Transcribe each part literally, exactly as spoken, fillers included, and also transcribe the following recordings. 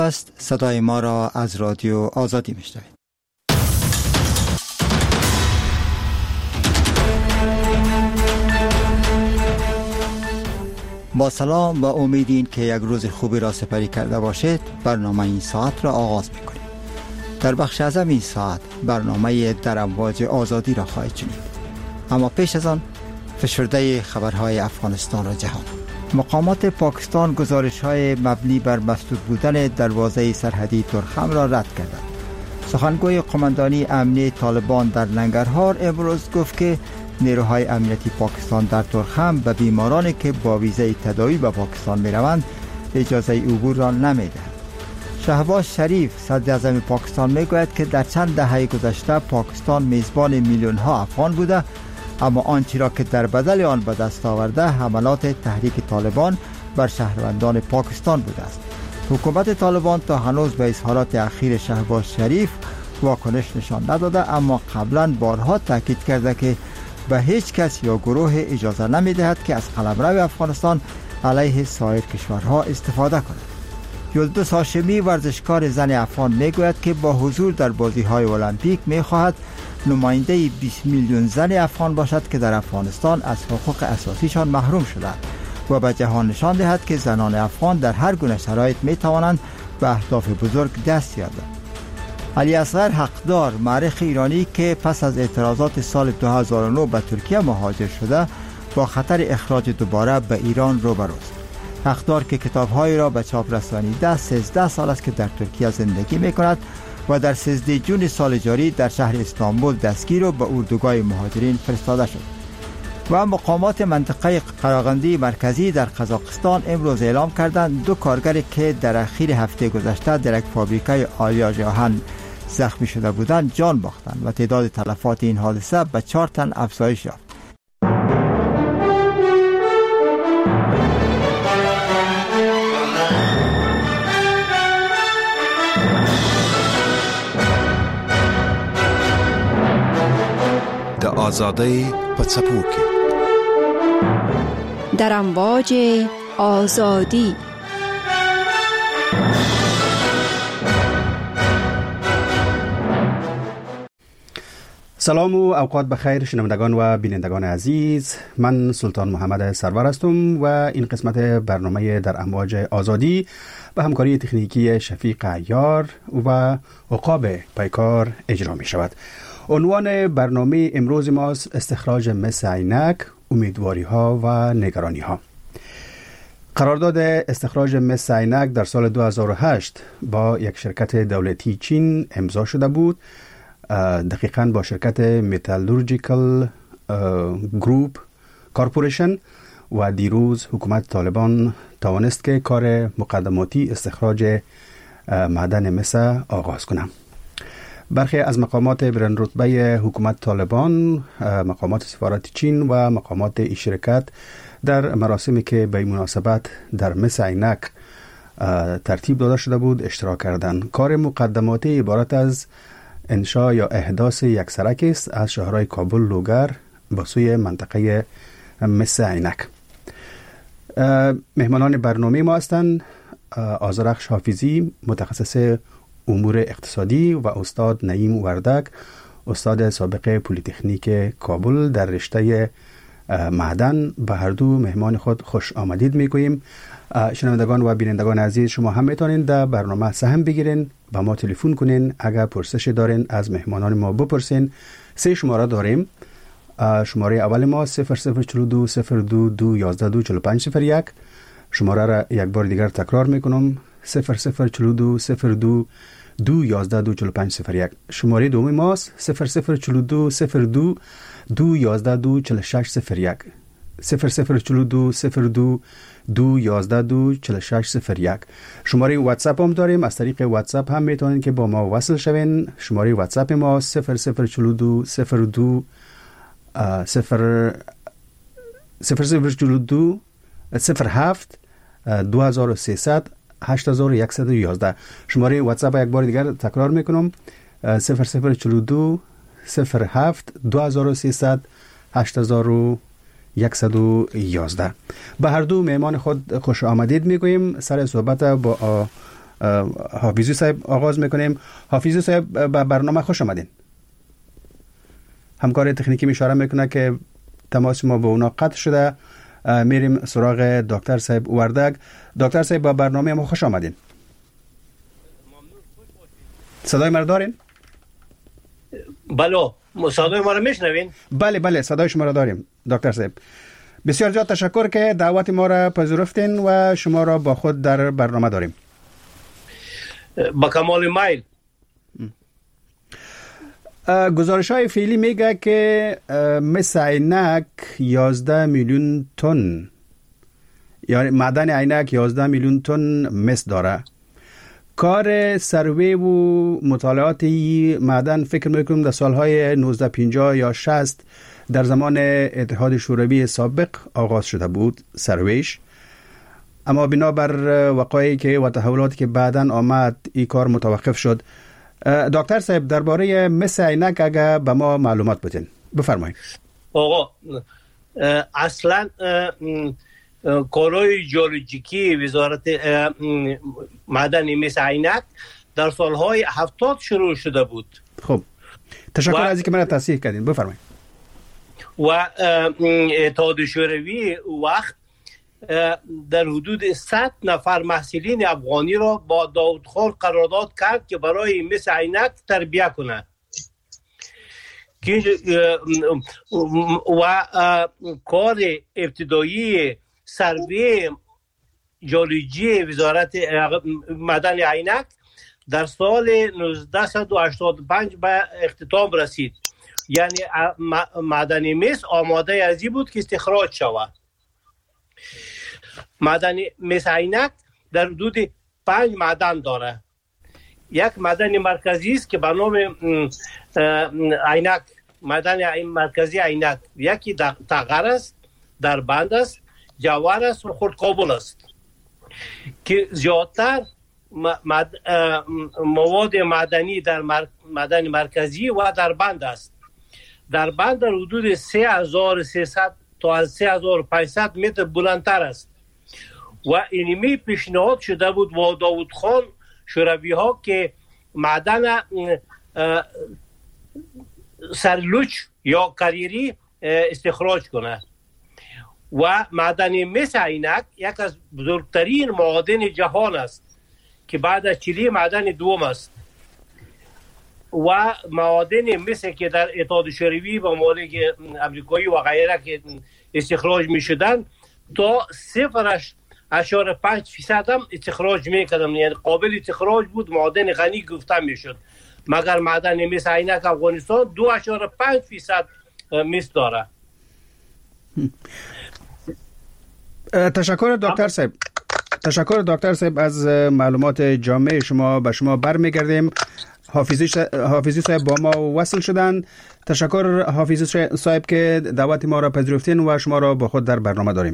است. صدای ما را از رادیو آزادی میشنوید. با سلام و امیدین که یک روز خوبی را سپری کرده باشید. برنامه این ساعت را آغاز میکنیم. در بخش اعظم این ساعت برنامه در امواج آزادی را خواهید شنید. اما پیش از آن فشرده خبرهای افغانستان و جهان. مقامات پاکستان گزارش‌های مبنی بر مسدود بودن دروازه سرحدی تورخم را رد کردند. سخنگوی قماندانی امنی طالبان در ننگرهار امروز گفت که نیروهای امنیتی پاکستان در تورخم به بیمارانی که با ویزای تداوی به پاکستان می‌روند اجازه عبور را نمی‌دهند. شهباز شریف صدر اعظم پاکستان میگوید که در چند دهه گذشته پاکستان میزبان میلیون‌ها افغان بوده، اما آنچه را که در بدل آن به دست آورده حملات تحریک طالبان بر شهروندان پاکستان بوده است. حکومت طالبان تا هنوز به اظهارات اخیر شهباز شریف واکنش نشان نداده، اما قبلا بارها تاکید کرده که به هیچ کس یا گروه اجازه نمی‌دهد که از قلمرو افغانستان علیه سایر کشورها استفاده کند. یلدوز هاشمی ورزشکار زن افغان میگوید که با حضور در بازی‌های المپیک می‌خواهد نماینده بیست میلیون زن افغان باشد که در افغانستان از حقوق اساسیشان محروم شدند و به جهان نشان دهد که زنان افغان در هر گونه شرایط می‌توانند به اهداف بزرگ دست یابند. علی اصغر حقدار، مورخ ایرانی که پس از اعتراضات سال دو هزار و نه به ترکیه مهاجر شده، با خطر اخراج دوباره به ایران روبروست. حقدار که کتاب‌های را به چاپ رسانیده سیزده سال است که در ترکیه زندگی می‌کند و در سیزده جون سال جاری در شهر استانبول دستگیر و به اردوگاه مهاجرین فرستاده شد. و مقامات منطقه قراقندی مرکزی در قزاقستان امروز اعلام کردند دو کارگر که در اخیر هفته گذشته در یک فابریکه آلیاژ آهن زخمی شده بودند جان باختند و تعداد تلفات این حادثه به چهار تن افزایش یافت. د آزادی په څپو کې در امواج آزادی. سلام و اوقات بخیر شنوندگان و بینندگان عزیز، من سلطان محمد سرور هستم و این قسمت برنامه در امواج آزادی به همکاری تکنیکی شفیق عیار و عقاب پیکار اجرا می شود. عنوان برنامه امروز ماست استخراج مس عینک، امیدواری ها و نگرانی ها. قرارداد استخراج مس عینک در سال دو هزار و هشت با یک شرکت دولتی چین امضا شده بود، دقیقاً با شرکت متالورژیکال گروپ کارپوریشن، و دیروز حکومت طالبان توانست که کار مقدماتی استخراج معدن مس آغاز کنه. برخی از مقامات بلند رتبه حکومت طالبان، مقامات سفارت چین و مقامات این شرکت در مراسمی که به مناسبت در مس عینک ترتیب داده شده بود اشتراک کردند. کار مقدماتی عبارت از انشاء یا احداث یک سرک است از شهرهای کابل لوگر به سوی منطقه مس عینک. مهمانان برنامه ما هستند آذرخش حافظی، متخصص امور اقتصادی، و استاد نعیم وردک، استاد سابق پلی‌تکنیک کابل در رشته معدن. به هر دو مهمان خود خوش آمدید میگوییم. شنوندگان و بینندگان عزیز، شما هم میتونین در برنامه سهم بگیرین، با ما تلفن کنین، اگر پرسش دارین از مهمانان ما بپرسین. سه شماره داریم. شماره اول ما صفر صفر چهل و دو صفر دو دو یازده دو چهل و پنج صفر یک. شماره را یک بار دیگر تکرار میکنم، صفر صفر چهل و دو صفر دو دو یازده دو چهل و پنج صفر یک. شماره دوم ماست صفر صفر چهل و دو صفر دو دو یازده دو چهل و شش صفر یک. صفر صفر چهل و دو صفر دو دو یازده دو چهل و شش صفر یک. شماره واتساپ هم داریم، از طریق واتساپ هم میتونین که با ما وصل شوین. شماره واتساپ ما صفر صفر چهل و دو صفر دو صفر صفر صفر چهل و دو صفر هفت دو هزار و سیصد هشت هزار و صد و یازده. شماره واتساپ یک بار دیگر تکرار میکنم، صفر صفر چهل و دو صفر هفت دو هزار و سیصد هشت هزار و صد و یازده. به هر دو مهمان خود خوش آمدید میگوییم. سر صحبت با حافظی صاحب آغاز میکنیم. حافظی صاحب به برنامه خوش آمدین. همکار تکنیکی اشاره میکنه که تماس ما با اونا قطع شده. میریم سراغ دکتر صاحب وردک. دکتر صاحب با برنامه ما خوش آمدین. صدای ما دارین؟ بله، صدای ما رو میشنوین؟ بله بله صدای شما رو داریم دکتر صاحب. بسیار زیاد تشکر که دعوت ما را پذیرفتین و شما را با خود در برنامه داریم. با کمال میل. گزارش های فعلی میگه که مس عینک یازده میلیون تن، یعنی معدن عینک یازده میلیون تن مس داره. کار سروی و مطالعات معدن فکر میکنم در سالهای نوزده پنجاه یا شصت در زمان اتحاد شوروی سابق آغاز شده بود سرویش، اما بنابر وقایعی که و تحولاتی که بعداً آمد این کار متوقف شد. دکتر صاحب درباره مس عینک اگه به ما معلومات بدین بفرمایید. آقا اصلا کارهای ژئولوژیکی وزارت معدن مس عینک در سالهای هفتاد شروع شده بود. خب تشکر از اینکه من تصحیح کردین، بفرمایید. و اتحاد شوروی وقت در حدود صد نفر محصلین افغانی را با داود خان قرارداد کرد که برای مس عینک تربیه کنه و کار ابتدایی سروی ژئولوژی وزارت معدن عینک در سال نوزده هشتاد و پنج به اختتام رسید. یعنی معدن مس آماده ازی بود که استخراج شود. معدن مس عینک در حدود پنج معدن داره. یک معدن مرکزی است که به نام عینک، معدن مرکزی عینک، یکی تغر است، در بند است، جوهر است و خرد کابل است که زیادتر مواد معدنی در معدن مرکزی و در بند است. در بند در حدود سه هزار و سیصد تا سه هزار و پانصد متر بلندتر است و اینمی پیشنهاد شده بود با داود خان شوروی ها که معدن سرلوچ یا کریری استخراج کنه و معدن مس عینک یک از بزرگترین معادن جهان است که بعد از چیلی معدن دوم است و معادن مس که در اتحاد شوروی و ممالک امریکایی و غیره که استخراج می شدن تا صفرش اشاره پنج فیصد هم استخراج میکردم، یعنی قابل استخراج بود، معدن غنی گفته میشد. مگر معدن مس عینک افغانستان دو اشاره پنج فیصد مس داره. تشکر دکتر صاحب. تشکر دکتر صاحب از معلومات جامع شما. به شما برمیگردیم. حافظی حافظی صاحب با ما وصل شدن. تشکر حافظی صاحب که دعوت ما را پذیرفتین و شما را با خود در برنامه داریم.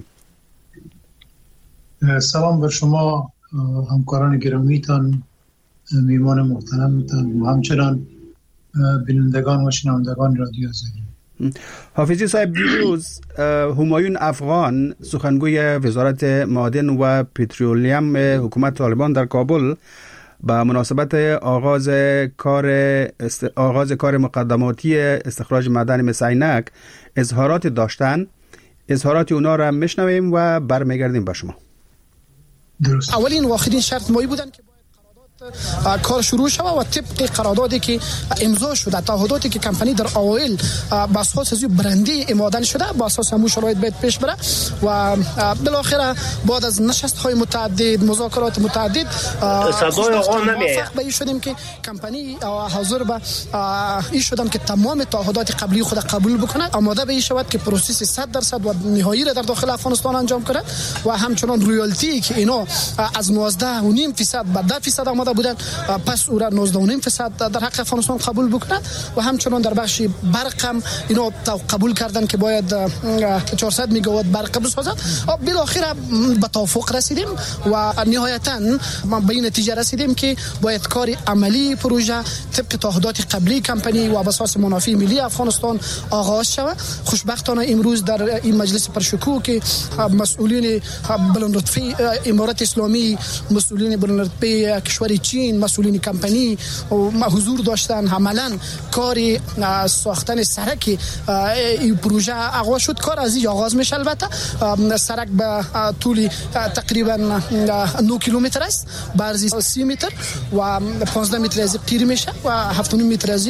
سلام بر شما همکاران گرامیتان، میمان محترمتان و همچنان بینندگان و شنوندگان رادیو آزادی. حافظی صاحب دیروز همایون افغان سخنگوی وزارت معادن و پترولیم حکومت طالبان در کابل با مناسبت آغاز کار است... آغاز کار مقدماتی استخراج معدن مس عینک اظهارات داشتن. اظهارات اونا را میشنویم و برمیگردیم با شما. درست. اولین و آخرین شرط مایی بودن که باید کار شروع شود و طبق قراردادی که امضا شده، تعهداتی که کمپانی در اوایل با اساس از برندی معدن شده با اساس همون شرایط باید پیش بره و بالاخره بعد از نشست های متعدد، مذاکرات متعدد، صدای آقا نمیاد. به شدیم که کمپانی حاضر به این شدن که تمام تعهدات قبلی خود قبول بکنه، آماده به این شود که پروسس صد درصد و نهایی را در داخل افغانستان انجام کنه و همچنان رویالتی که اینا از نوزده و نیم درصد به ده درصد آماده آماده بودن پس او را نوزده و نیم درصد در حق افغانستان قبول بکنند و همچنان در بخش برق هم اینا قبول کردن که باید چهارصد میگاوات برق بسازد. بالاخره به توافق رسیدیم و نهایتاً به این نتیجه رسیدیم که باید کار عملی پروژه طبق تعهدات قبلی کمپانی و بر اساس منافع ملی افغانستان آغاز شود. خوشبختانه امروز در این مجلس پرشکوه که مسئولین بلندرتبه امارات اسلامی، مسئولین بلندرتبه کشور چین، مسئولین کمپانی حضور داشتن. عملاً کار ساختن سرک این پروژه آغاز شد. کار از اینجا آغاز میشه. البته سرک به طول تقریبا نه کیلومتر است، برزی سی متر و پانزده متر از قیر میشه و هفت و نیم متر از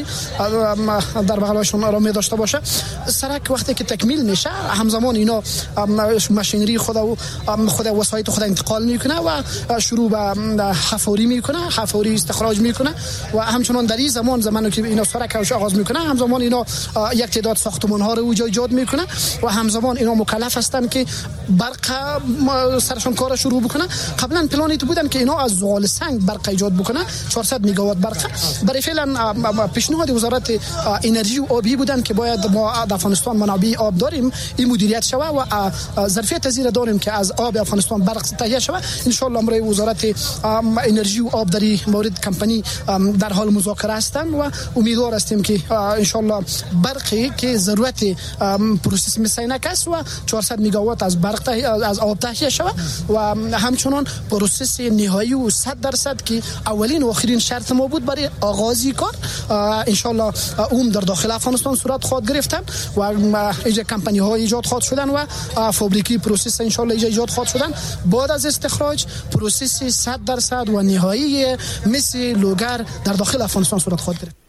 در بغلشون آرامی داشته باشه. سرک وقتی که تکمیل میشه همزمان اینا ماشینری خود و خود وسایط خود انتقال میکنه و شروع به حفاری میکنه، حفاری استخراج میکنه و همچنان در این زمان زمانی که اینا سرک آغاز میکنه همزمان اینا یک تعداد ساختمان ها رو ایجاد میکنه و همزمان اینا مکلف هستن که برق سرشون کار شروع بکنه. قبلا پلانی تو بودن که اینا از زغال سنگ برق ایجاد بکنه، چهارصد میگاوات برق. برای فعلا پیشنهاد وزارت انرژی و آبی بودن که باید ما در افغانستان منابع آب داریم این مدیریت شوه و ظرفیت زیر داریم که از آب افغانستان برق تهیه شوه. ان شاء الله امروز وزارت انرژی و آب در این مورد کمپانی در حال مذاکره هستند و امیدوار هستیم که ان شاء الله برقی که ضرورت پروسس مسینک است و چهارصد میگاوات از برق از آب تهیه شوه و همچنان پروسس نهایی و صد درصد که اولین و آخرین شرط ما بود برای آغازی کار ان شاء الله اون در داخل افغانستان صورت خواهد گرفتن و ایجا کمپانی ها ایجاد خواهد شدن و فابریکی پروسس ان شاء الله ایجا ایجاد خواهد شدن. بعد از استخراج پروسس صد درصد و نهایی مثل لوگر در داخل افغانستان صورت خواهد گرفت.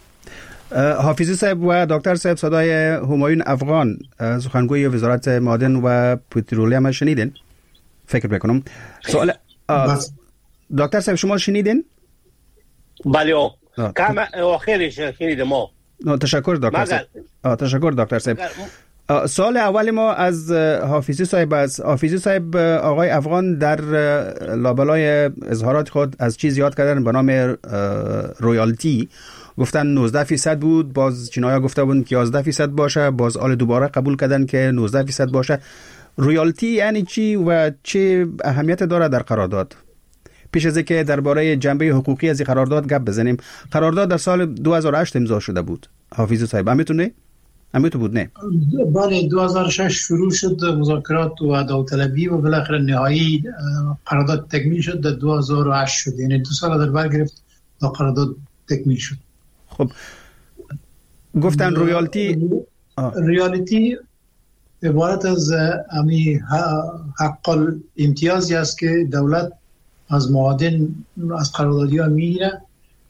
حافظی صاحب و دکتر صاحب صدای همایون افغان سخنگوی وزارت معادن و پترولیوم شنیدین؟ فکر بکنم سوال دکتر صاحب شما شنیدین؟ بله کم آخرش شنیدم ما. تشکر دکتر صاحب. تشکر دکتر صاحب. سال اول ما از حافظی صاحب از حافظی صاحب آقای افغان در لابلای اظهارات خود از چیز یاد کردن به نام رویالتی. گفتن نوزده فیصد بود، باز چینایا گفته بودن که یازده فیصد باشه، باز آل دوباره قبول کردن که نوزده فیصد باشه. رویالتی یعنی چی و چه اهمیت داره در قرارداد؟ پیش از اینکه درباره جنبه حقوقی از این قرارداد گپ بزنیم، قرارداد در سال دو هزار و هشت امضا شده بود. حافظی صاحب همینطوره؟ همینطور بود نه؟ بله دو هزار و شش شروع شد مذاکرات و داوطلبی و بالاخره نهایی قرارداد تکمیل شد در دو هزار و هشت شد، یعنی دو سال در بر گرفت تا قرارداد تکمیل شد. خب گفتن رویالتی رویالتی عبارت از امی حق الامتیازی است که دولت از معادن از قراردادی ها میگیره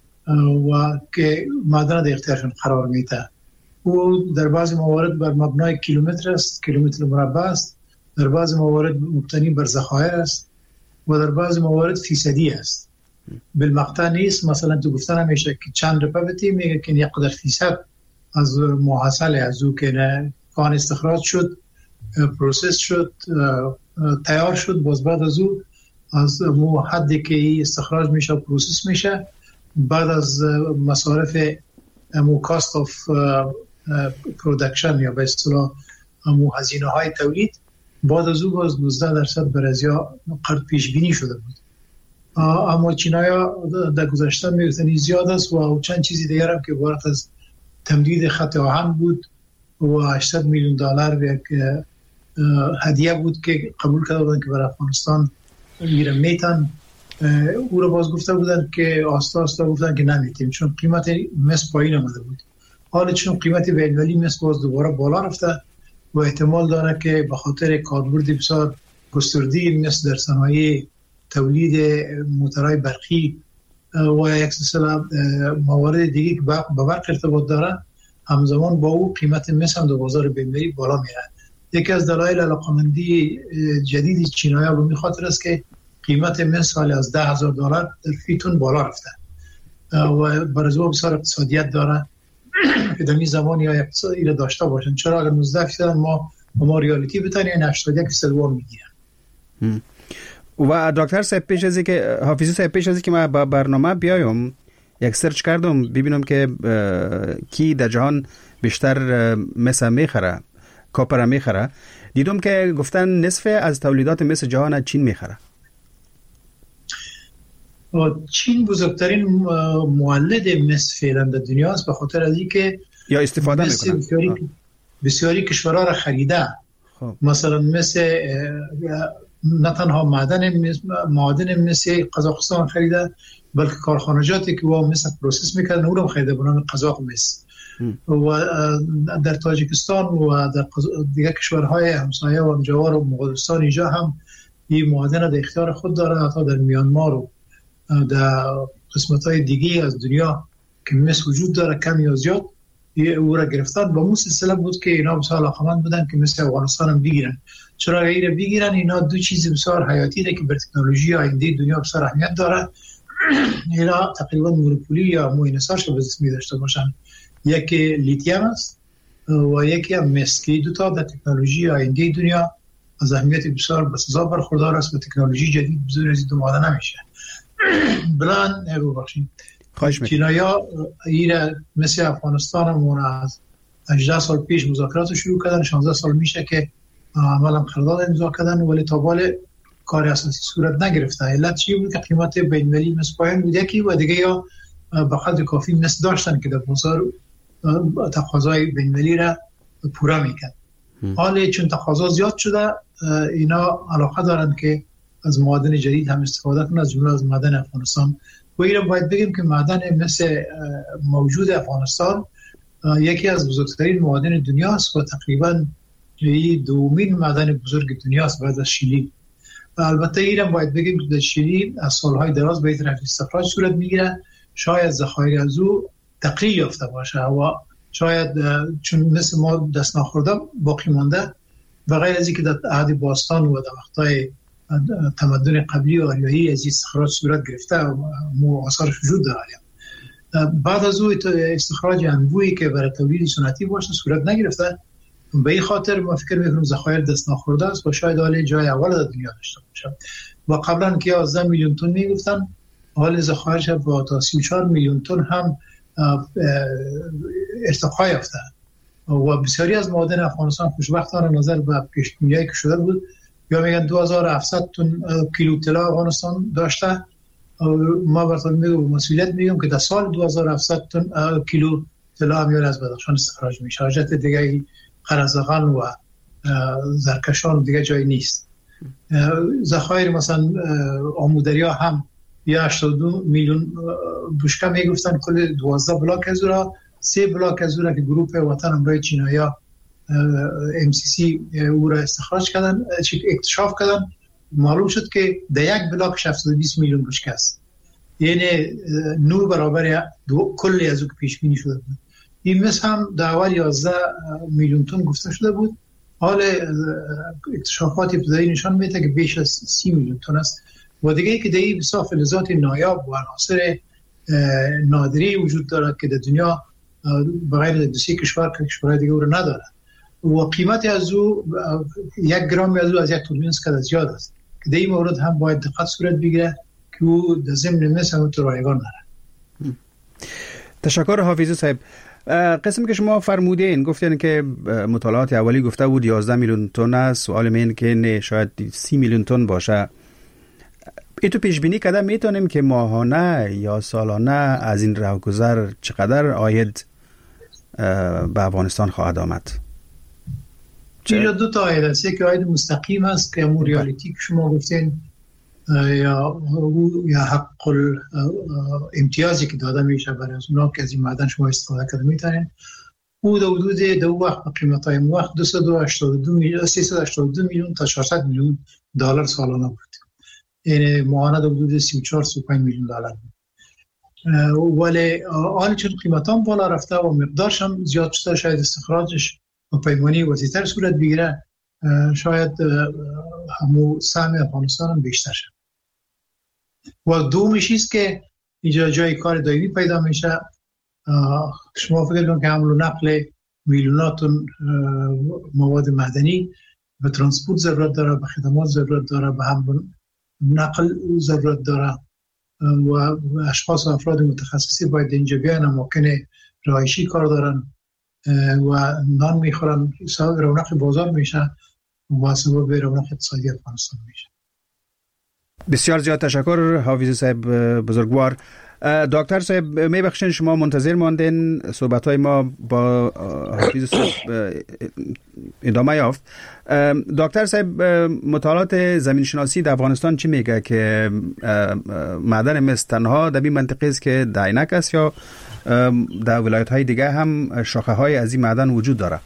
و که معدن در اختیارشون قرار میده. او در بعضی موارد بر مبنای کیلومتر است، کیلومتر مربع است، در بعضی موارد مبتنی بر ذخایر است و در بعضی موارد فیصدی است. بالمقطع نیست. مثلا تو گفتن همیشه که چند رپبتی میگه که یک قدر فیصد از محصول از او که کان استخراج شد، پروسس شد، تیار شد، باز بعد از او از مو حدی که استخراج میشه پروسس میشه، بعد از مصارف مو کاست آف پرودکشن یا به اصطلاح مو هزینه های تولید، بعد از او باز نوزده درصد برازیا قرض پیش بینی شده بود. اما چینایا در گذشته میگفتن زیاد است و چند چیزی دیگر هم که عبارت از تمدید خط آهن بود و هشتصد میلیون دلار یک هدیه بود که قبول کرده بودن که برای افغانستان میره میتن. او رو باز گفته بودن که آستا آستا گفتن که نمیتیم چون قیمت مس پایین آمده بود. حالا چون قیمت بین‌المللی مس باز دوباره بالا رفته و احتمال داره که به خاطر کاربرد بسیار گسترده مس در صنایع تولید موتورهای برقی و یک سلسله موارد دیگه که به برق ارتباط داره، همزمان با او قیمت مس هم در بازار بین‌المللی بالا میره. یکی از دلایل علاقمندی جدید چینایا به این خاطر است که قیمت مس حالی از ده هزار دلار در فی تن بالا رفته و برای او بسیار اقتصادیت داره که در این زمان یا اقتصادی را داشته باشن. چرا اگر نوزده فیصد ما ما ریالیتی بتونیم هشتاد و یک فیصد وام میگیرن. و دکتر صاحب پیش از که حافظی صاحب پیش از که ما با برنامه بیایم یک سرچ کردم ببینم که کی در جهان بیشتر مس میخره، کاپر میخره. دیدم که گفتن نصف از تولیدات مس جهان چین میخره. چین بزرگترین مولد مس فعلا در دنیا است، به خاطر از اینکه یا استفاده میکنه بسیاری, بسیاری کشورها را خریده. خب. مثلا مثل نه تنها معدن معادن مثل قزاقستان خریده، بلکه کارخانجاتی که با مثل پروسس میکردن اون رو خریده به نام قزاق مس. و در تاجیکستان و در دیگر کشورهای همسایه و همجوار و مغولستان اینجا هم این معادن در اختیار خود داره. حتی در میانمار و در قسمت‌های دیگه از دنیا که مس وجود داره کم یا زیاد او را گرفتن. با مو سلسله بود که اینا بسیار علاقمند بودن که مثل افغانستان هم بگیرن. چرا اینا بگیرن؟ اینا دو چیز بسیار حیاتی ده که بر تکنولوژی آینده دنیا بسیار اهمیت داره. اینا تقریبا مونوپولی یا موینسارش به دست می داشته باشن. یکی لیتیم است و یکی هم مس که دو تا در تکنولوژی آینده دنیا از اهمیت بسیار بسزا برخوردار است و تکنولوژی جدید بزرگ از دو ماده نمیشه. بلان ببخشید چینایا ایره مثل افغانستان همون از هجده سال پیش مذاکرات شروع کردن. شانزده سال میشه که عملا قرارداد امضا کردن، ولی تا بال کار اساسی صورت نگرفته. علت چی بود؟ که قیمت بین‌المللی مس پایین بود یکی و دیگه یا به قدر کافی مس داشتن که در بازار تقاضای بین‌المللی را پورا میکرد. حالا چون تقاضا زیاد شده اینا علاقه دارن که از معادن جدید هم استفاده کنن، از جمله از معدن افغانستان. و اینا باید بگیم که معدن مثل موجود افغانستان یکی از بزرگترین معادن دنیاست و تقریبا دومین معدن بزرگ دنیاست بعد از شیلی. البته اینا باید بگیم که در شیلی از سالهای دراز به طرف استخراج صورت میگیره. شاید ذخایر از او تقلیل یافته باشه و شاید چون مثل ما دست نخورده باقی مانده و غیر از اینکه در عهد باستان و در وقتای تمدن قبلی و آریایی از استخراج صورت گرفته و آثارش وجود داره. بعد از او استخراج انبویی که برای تولید سنتی باشه صورت نگرفته. به این خاطر ما فکر میکنم ذخایر دست نخورده است و شاید حالی جای اول در دنیا داشته باشه. و قبلا که یازده میلیون تن میگفتن، حال ذخایرش با تا سی و چهار میلیون تن هم ارتقا یافته و بسیاری از معادن افغانستان خوشبختانه نظر به پیش‌بینی‌هایی که شده بود یا میگن دو هزار و هفتصد تن کیلو طلا افغانستان داشته. ما براتون میگم مسئولیت میگم که در سال دو هزار و هفتصد تن کیلو طلا میاد از بدخشان استخراج میشه. حاجت دیگه قرزغان و زرکشان دیگه جای نیست. ذخایر مثلا آمودریا هم یا هشتاد و دو میلیون بشکه میگفتن کل دوازده بلاک از را سه بلاک از را که گروه وطن امرای چینایا ام سی سی او را استخراج کردن، اکتشاف کردن، معلوم شد که در یک بلاک هفتصد و بیست میلیون بشکه است. یعنی نو برابر کلی از او که پیش بینی شده بود. این مثل هم در اول یازده میلیون تن گفته شده بود. حال اکتشافات ابتدایی نشان میده که بیش از سی میلیون تن است. و دیگه ای که در این بسیار فلزات نایاب و عناصر نادری وجود دارد که در دنیا بغیر دو سه کشور که کشورهای دیگه او رو نداره و قیمت از او یک گرم از او از یک توربینس که زیاد است که در این مورد هم باید دقت صورت بگیره که او در ضمن مثل هم تو رایگان داره. تشکر حافظی صاحب. قسم که شما فرمودین گفتین که مطالعات اولی گفته بود یازده میلیون تن است، سوال من که نه شاید سی میلیون تن باشه. ایتو پیش بینی کردم میتونیم که ماهانه یا سالانه از این راهگذر چقدر عاید به افغانستان خواهد آمد؟ اینجا دو تا عاید است، یک عاید مستقیم است که همون ریالیتی که شما گفتین یا یا حق امتیازی که داده میشه برای از اونا که از این معدن شما استفاده کرده میتونین. او در حدود دو وقت به قیمت های وقت دویست و هشتاد و دو میلیون سیصد و هشتاد و دو میلیون تا چهارصد میلیون دلار سالانه بود. یعنی ماهانه در حدود سی و چهار سی و پنج میلیون دلار بود. ولی آن چون قیمت هم بالا رفته و مقدارش هم زیاد شده شاید استخراجش و پیمانی وسیع‌تر صورت بگیره، شاید همون سهم افغانستان هم بیشتر شد. و دومش است که اینجا جای کار دائمی پیدا میشه. شما فکر کنید که حمل و نقل میلیونات مواد معدنی به ترانسپورت ضرورت داره، به خدمات ضرورت داره، به هم نقل ضرورت داره و اشخاص و افراد متخصصی باید اینجا بیان، اماکن رهایشی کار دارن و نان میخورن، سبب رونق بازار میشه و سبب رونق اقتصادی افغانستان میشه. بسیار زیاد تشکر حافظ صاحب بزرگوار. دکتر صاحب میبخشین شما منتظر ماندین، صحبت های ما با حافظ صاحب ادامه یافت. دکتر صاحب مطالعات زمین شناسی در افغانستان چی میگه که معدن مس تنها در این منطقه است که در عینک است یا در ولایت های دیگه هم شاخه های از این معدن وجود داره؟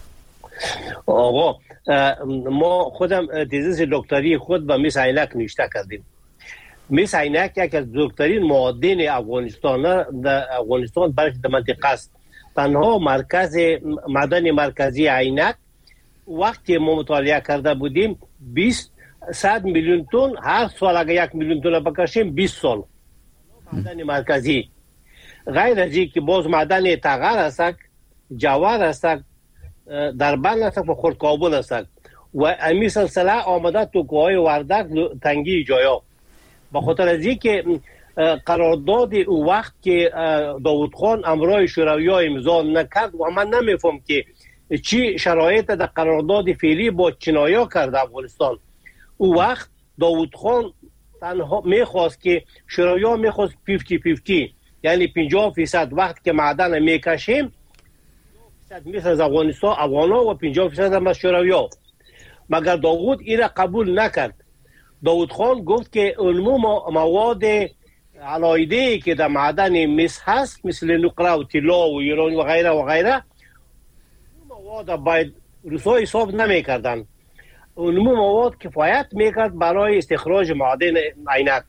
آقا ما خودم تیزیس دکتری خود با مس عینک نوشته کردیم. مس عینک یک از بزرگترین معادن افغانستان در افغانستان برش در منطقه است. تنها مرکز معدن مرکزی عینک وقتی ما مطالعه کرده بودیم بیست صد میلیون تن، هر سال اگر یک میلیون تن بکشیم بیست سال معدن مرکزی. غیر از این که باز معدن تغر است، جوهر است، دربند است و خرد کابل است و امی سلسله آمده تو کوههای وردک تنگی جایا. به خاطر از این که قرارداد او وقت که داوود خان امرای شوروی ها امضا نکرد و من نمیفهم که چی شرایط در قرارداد فعلی با چینایا کرده افغانستان. او وقت داوود خان تنها میخواست که شوروی ها میخواست پنجاه پنجاه یعنی پنجاه فیصد وقت که معدن میکشیم مثل از افغانستان افغانا و پنجاه فیصد هم از شوروی ها. مگر داوود این را قبول نکرد. داوود خان گفت که علمو مواد علایده که در معدن مس هست مثل نقره و طلا و ایران و غیره و غیره مواد باید روسا حساب نمی کردن. علمو مواد کفایت میکرد برای استخراج معدن عینک.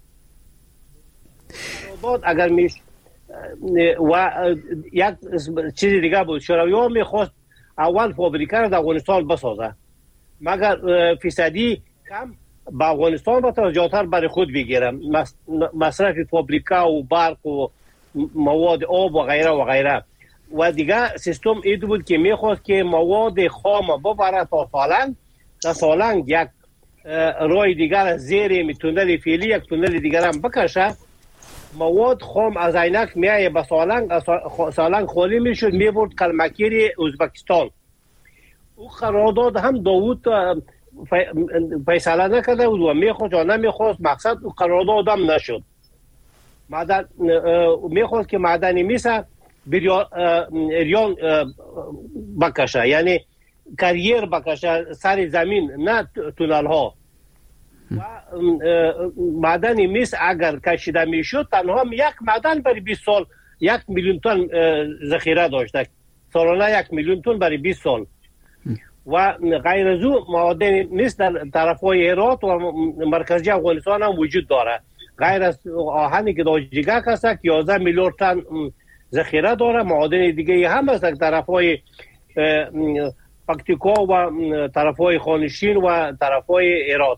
اگر میش و یک چیز دیگه بود، شوروی ها میخواست اول فابریکه را در افغانستان بسازه مگر فیصدی کم با افغانستان با توجهاتر برای خود بگیرم، مصرف فابریکه و برق و مواد آب و غیره و غیره. و دیگه سیستم ایدو بود که میخواست که مواد خام ببره تا سالنگ، تا سالنگ یک رای دیگر زیر تونل فعلی یک تونل دیگر هم بکشه. مواد خام از عینک میایه به سالنگ، سالنگ خالی میشد میبرد کلمکیر ازبکستان. او قرارداد هم داوود فیصله نکرده بود و میخواست یا نمیخواست، مقصد او قرارداد هم نشد. معدن میخواست که معدنی میسه ریان بکشه، یعنی کریر بکشه سر زمین، نه تونل ها. و معدن میس اگر کشیده میشد تنها یک معدن برای بیست سال یک میلیون تن ذخیره داشته، سالانه یک میلیون تن برای بیست سال. و غیر از او معادن نیست در طرفای هرات و مرکزی افغانستان هم وجود داره. غیر از آهنی که در جیگک هست یازده میلیون تن ذخیره داره. معادن دیگه هم هست در طرفای پکتیکا و طرفای خانشین و طرفای هرات.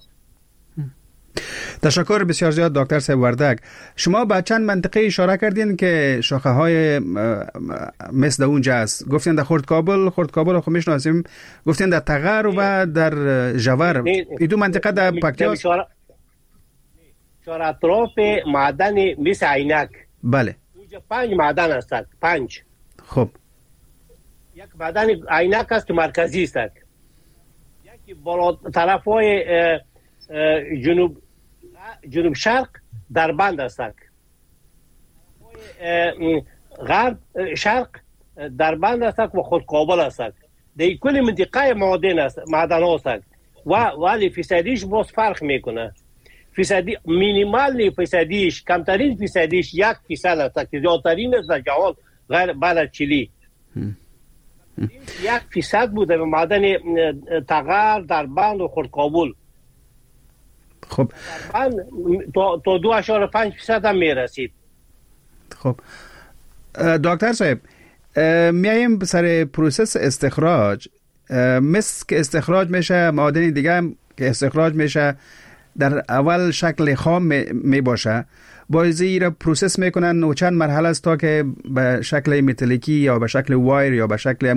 تشکر بسیار زیاد دکتر صاحب وردک. شما به چند منطقه اشاره کردین که شاخه های مثل اونجا است. گفتین در خرد کابل، خرد کابل خو میشناسیم، گفتین در تغر و در جوهر. این دو منطقه در پکتیا است. شهر اطراف معدن مثل عینک. بله. اونجا پنج معدن هستند، پنج. خب. یک معدن عینک است که مرکزی است. یکی بالا طرفای جنوب جنوب شرق دربند است. غرب شرق دربند است و خود کابل است. در کل منطقه معدن است، معدن است و ولی فیصدیش باز فرق میکنه. فیصدی مینیمال فیصدیش، کمترین فیصدیش یک فیصد است که زیادترین است در جهان غیر بعد از چیلی. یک فیصد بوده به معدن تغر، دربند و خود کابل. خب تا تا دو اشاره پنج فیصد هم میرسید. خب دکتر صاحب میایم سر پروسس استخراج. مثل که استخراج میشه معادن دیگه هم که استخراج میشه در اول شکل خام می, می باشه، بازی را پروسس میکنن و چند مرحله است تا که به شکل متالیکی یا به شکل وایر یا به شکل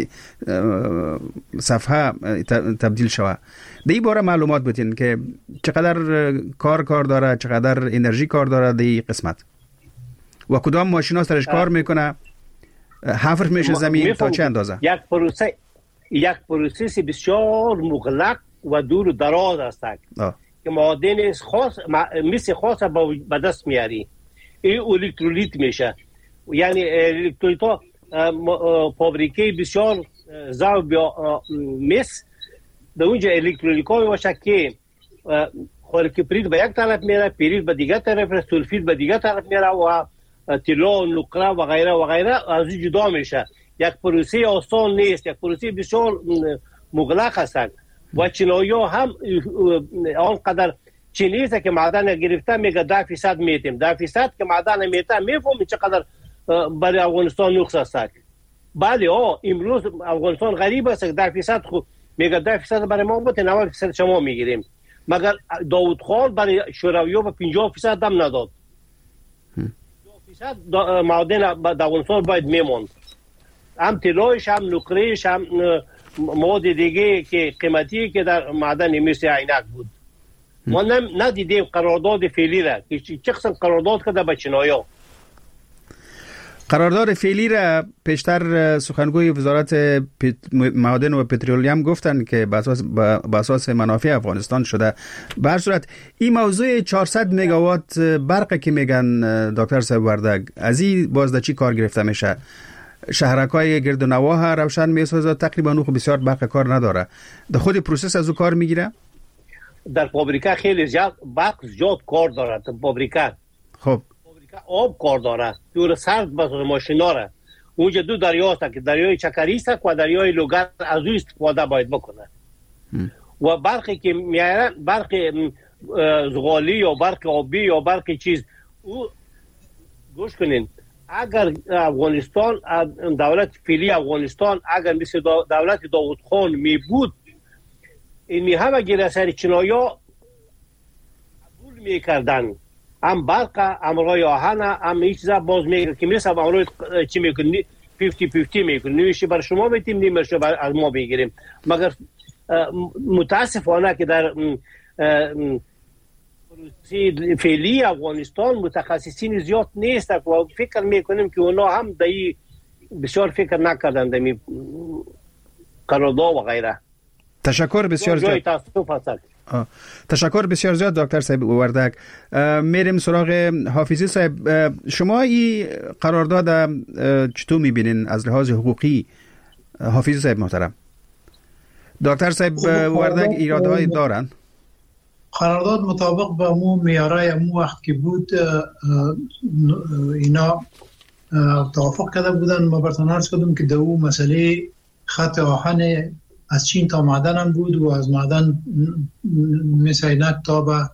صفحه تبدیل شود. در این باره معلومات بتین که چقدر کار کار داره، چقدر انرژی کار داره در این قسمت و کدام ماشین ها سرش کار میکنه، حفر میشه زمین تا چه اندازه؟ یک پروسه یک پروسه بسیار مغلق و دور و دراز است که معادن خاص مثل خاص به دست میاری. این الکترولیت میشه، یعنی الکترولیت ها فابریکه بسیار ضرب یا مس در اونجا الکترولیت ها باشه که خالکبریت به یک طرف میره، پیریت به دیگه طرف، سولفید به دیگه طرف میره و طلا و نقره و غیره و غیره از این جدا میشه. یک پروسه آسان نیست، یک پروسه بسیار مغلق است و چینایی ها هم آنقدر چینی است که معدن گرفته میگه ده فیصد میتیم، ده فیصد که معدن میته میفهمی چقدر برای افغانستان نقص است. بله ها امروز افغانستان غریب است، ده فیصد خود میگه ده فیصد برای ما بوده، نود فیصد شما میگیریم، مگر داوود خان برای شوروی‌ها به پنجاه فیصد هم نداد. پنجاه فیصد معدن در افغانستان باید میموند، هم طلایش هم نقرهش هم مواد دیگه که قیمتی که در معدن مثل عینک بود. ما ندیدیم قرارداد فعلی را که چه قسم قرارداد کرده با چینایا. قرارداد فعلی را پیشتر سخنگوی وزارت معادن و پترولیم گفتن که به اساس به اساس منافع افغانستان شده. به هر صورت این موضوع چهارصد مگاوات برق که میگن دکتر صاحب وردگ، از این باز در چی کار گرفته میشه؟ شهرکای گرد و نواح روشن میسازه، تقریبا اون بسیار برق کار نداره، در خود پروسس از او کار میگیره. در فابریکه خیلی زیاد برق زیاد کار داره. در فابریکه خب فابریکه آب کار داره، دور سرد بس ماشینا را اونجا دو دریا است که دریای چکریست و دریای لوگر، از او استفاده باید بکنه. هم. و برقی که میاره برق زغالی یا برق آبی یا برق چیز، او گوش کنین، اگر افغانستان دولت فعلی افغانستان اگر مثل دولت داوود خان می بود، این همه گیر سر چینایا قبول میکردن، هم برق هم رای آهن هم این چیزا باز میگه که مثل امروز چی میکنی پنجاه پنجاه میکنی، نیمشی بر شما میتیم نیمشی بر از ما بگیریم. مگر متاسفانه که در فعلی افغانستان متخصصین زیاد نیست و فکر میکنیم که اونا هم دایی بسیار فکر نکردن دمی قرارداد و غیره. تشکر بسیار زیاد. تشکر بسیار زیاد دکتر صاحب وردگ. میریم سراغ حافظی صاحب. شما این قرارداد چطور میبینین از لحاظ حقوقی؟ حافظی صاحب محترم، دکتر صاحب وردگ ایرادهای دارن؟ قرارداد مطابق با مو میارای مو وقت که بود اینا توافق کرده بودن. ما برتون عرض کردم که دو مسئله خط آهن از چین تا معدن هم بود و از معدن مثل اینک تا به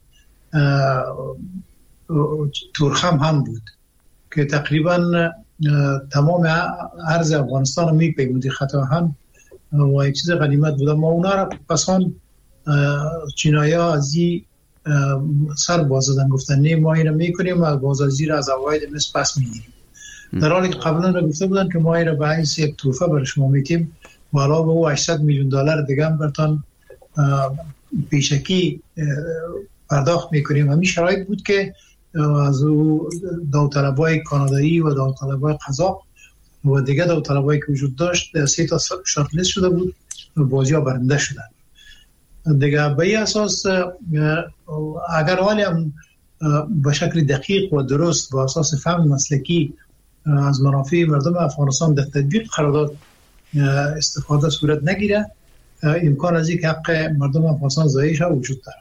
تورخم هم بود که تقریبا تمام عرض افغانستان رو میپیمودی خط آهن و یک چیز غنیمت بود. ما اونا را پسان چینایی ها از این سر بازدن گفتن نه ما این رو میکنیم و بازازی را از اواید مثل پس میگیریم، در حالی که قبلا را گفته بودن که ما این را به حیث یک توفه برای شما میتیم و علاوه او هشتصد میلیون دلار دیگه هم برتان پیشکی پرداخت میکنیم. همین شرایط بود که از او داوطلبای کانادایی و داوطلبای قزاق و دیگه داوطلبایی که وجود داشت سه تا شارت لیست شده بود و بازی ها برنده شدن دیگه. به این اساس اگر حالی هم به شکل دقیق و درست با اساس فهم مسلکی از منافع مردم افغانستان در تطبیق قرارداد استفاده صورت نگیره، امکان از اینکه حق مردم افغانستان ضایع شود وجود داره.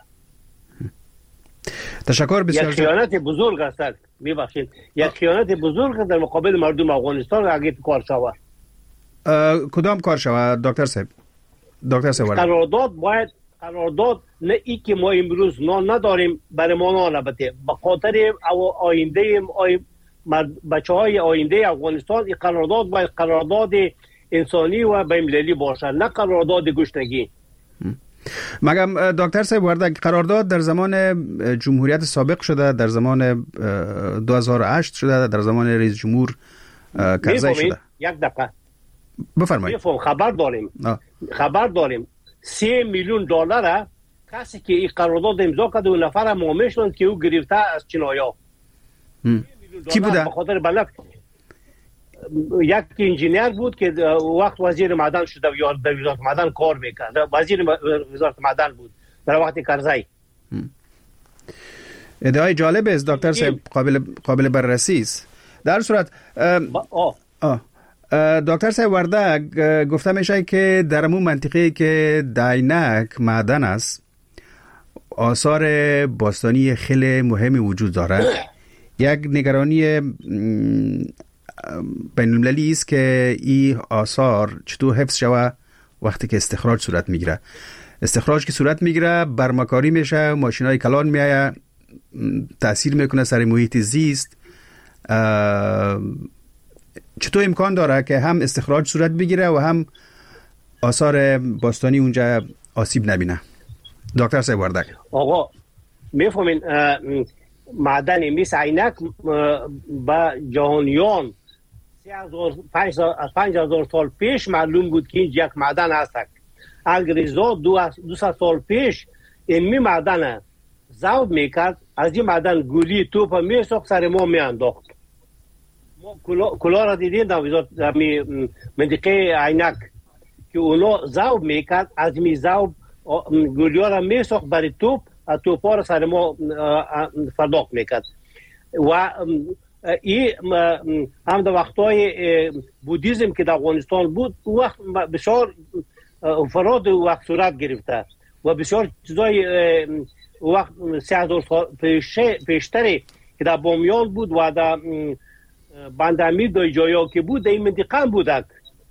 تشکر بسیار. یک خیانت بزرگ است، میبخشید، یک خیانت بزرگ در مقابل مردم افغانستان اگه کار شود. کدام کار شود دکتر صاحب؟ دکتر صاحب قرارداد باید قرارداد نه ای که ما امروز نان نداریم برای ما نان البته به خاطر آینده بچه های آینده افغانستان این قرارداد باید قرارداد انسانی و بین‌المللی باشد، نه قرارداد گشنگی. مگم دکتر صاحب وردک قرارداد در زمان جمهوریت سابق شده، در زمان دو هزار و هشت شده، در زمان رئیس جمهور کرزی شده. یک دقیقه بفرمایید. خبر داریم آه. خبر داریم سه میلیون دلار کسی که این قرارداد امضا کرده و نفر معامله که او گرفته از چینایا. کی بوده؟ به خاطر بلک یک انجینیر بود که وقت وزیر معدن شده و یا در وزارت معدن کار میکرد. وزیر وزارت معدن بود در وقت کرزی. ادعای جالب است دکتر صاحب، قابل قابل بررسی است. در صورت آه آه دکتر صاحب وردک گفته میشه که در همون منطقه که داینک معدن است آثار باستانی خیلی مهمی وجود دارد. یک نگرانی بین المللی است که این آثار چطور حفظ شود وقتی که استخراج صورت میگیره. استخراج که صورت میگیره برمکاری میشه، ماشینای کلان میایه، تأثیر میکنه سر محیط زیست. چطور امکان داره که هم استخراج صورت بگیره و هم آثار باستانی اونجا آسیب نبینه؟ دکتر صاحب وردک. آقا میفهمین معدن میس عینک با جهانیان پنج هزار سال پیش معلوم بود که این یک معدن هست. انگریزا دویست سال پیش این معدن ذوب میکرد، از این معدن گولی توپ میساخت سر ما میانداخت. ما کلا را دیدیم در منطقه عینک که اونا ذوب میکرد، از می ذوب گولی ها را میساخت برای توپ، از توپ ها را سر ما فرداخت میکرد. و این هم در وقتای بودیزم که در افغانستان بود وقت بسیار فراد وقت صورت گرفته و بسیار چیزای وقت سه هزار سال پیشتری که در بامیان بود و در بندامیر در جایی که بود در این منطقه بودک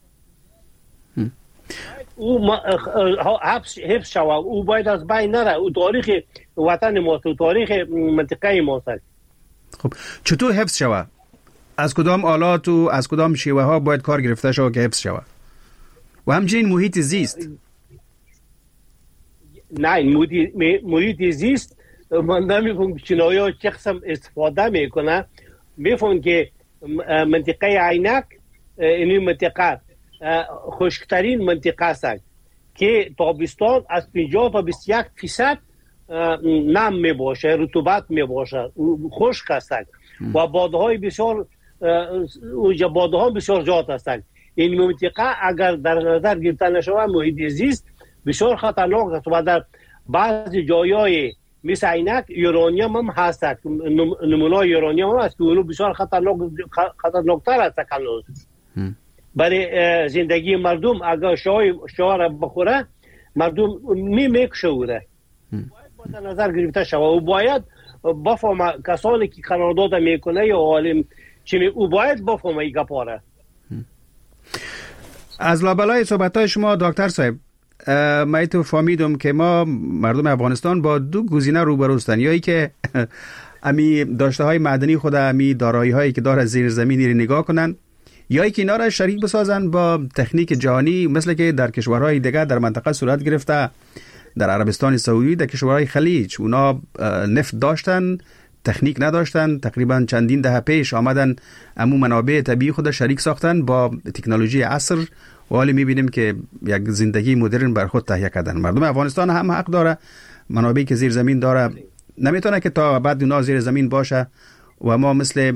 او حفظ شود. او باید از بین نره. او تاریخ وطن ماست و تاریخ منطقه ماست. خب چطور حفظ شود؟ از کدام آلات و از کدام شیوه ها باید کار گرفته شود که حفظ شود؟ و همچنین محیط زیست. نه محیط زیست من نمیفهم چینایی ها چه قسم استفاده میکنه. میفهم که منطقه عینک این منطقه خشکترین منطقه است که تابستان از پنجاه تا بیست و یک فیصد نم می باشه، رطوبت می باشه، خشک است و بادهای بسیار بادها بسیار زیاد هستند. این منطقه اگر در نظر گرفته نشود محیط زیست بسیار خطرناک است و در بعضی جایهای مثل عینک یورانیم هم هست، نمونه یورانیم هم هست که اونو بسیار خطرناک خطرناکتر است هنوز برای زندگی مردم. اگر شاه شاه را بخوره مردم می میکشه اوره. باید در نظر گرفته شود و باید بفهمه کسانی که قرارداد میکنه یا عالم چی او باید بفهمه این گپاره. از لابلای صحبت‌های شما دکتر صاحب من تو فهمیدم که ما مردم افغانستان با دو گزینه روبرو هستند، یایی که امی داشته های معدنی خود امی دارایی هایی که داره زیر زمینی رو نگاه کنن، یا که اینا را شریک بسازن با تکنیک جهانی مثل که در کشورهای دیگه در منطقه صورت گرفته. در عربستان سعودی، در کشورهای خلیج اونا نفت داشتن، تکنیک نداشتن، تقریبا چندین دهه پیش آمدن امو منابع طبیعی خود شریک ساختن با تکنولوژی عصر و حالا میبینیم که یک زندگی مدرن بر خود تهیه کردن. مردم افغانستان هم حق داره، منابعی که زیر زمین داره نمیتونه که تا بعد اونا زیر زمین باشه و ما مثل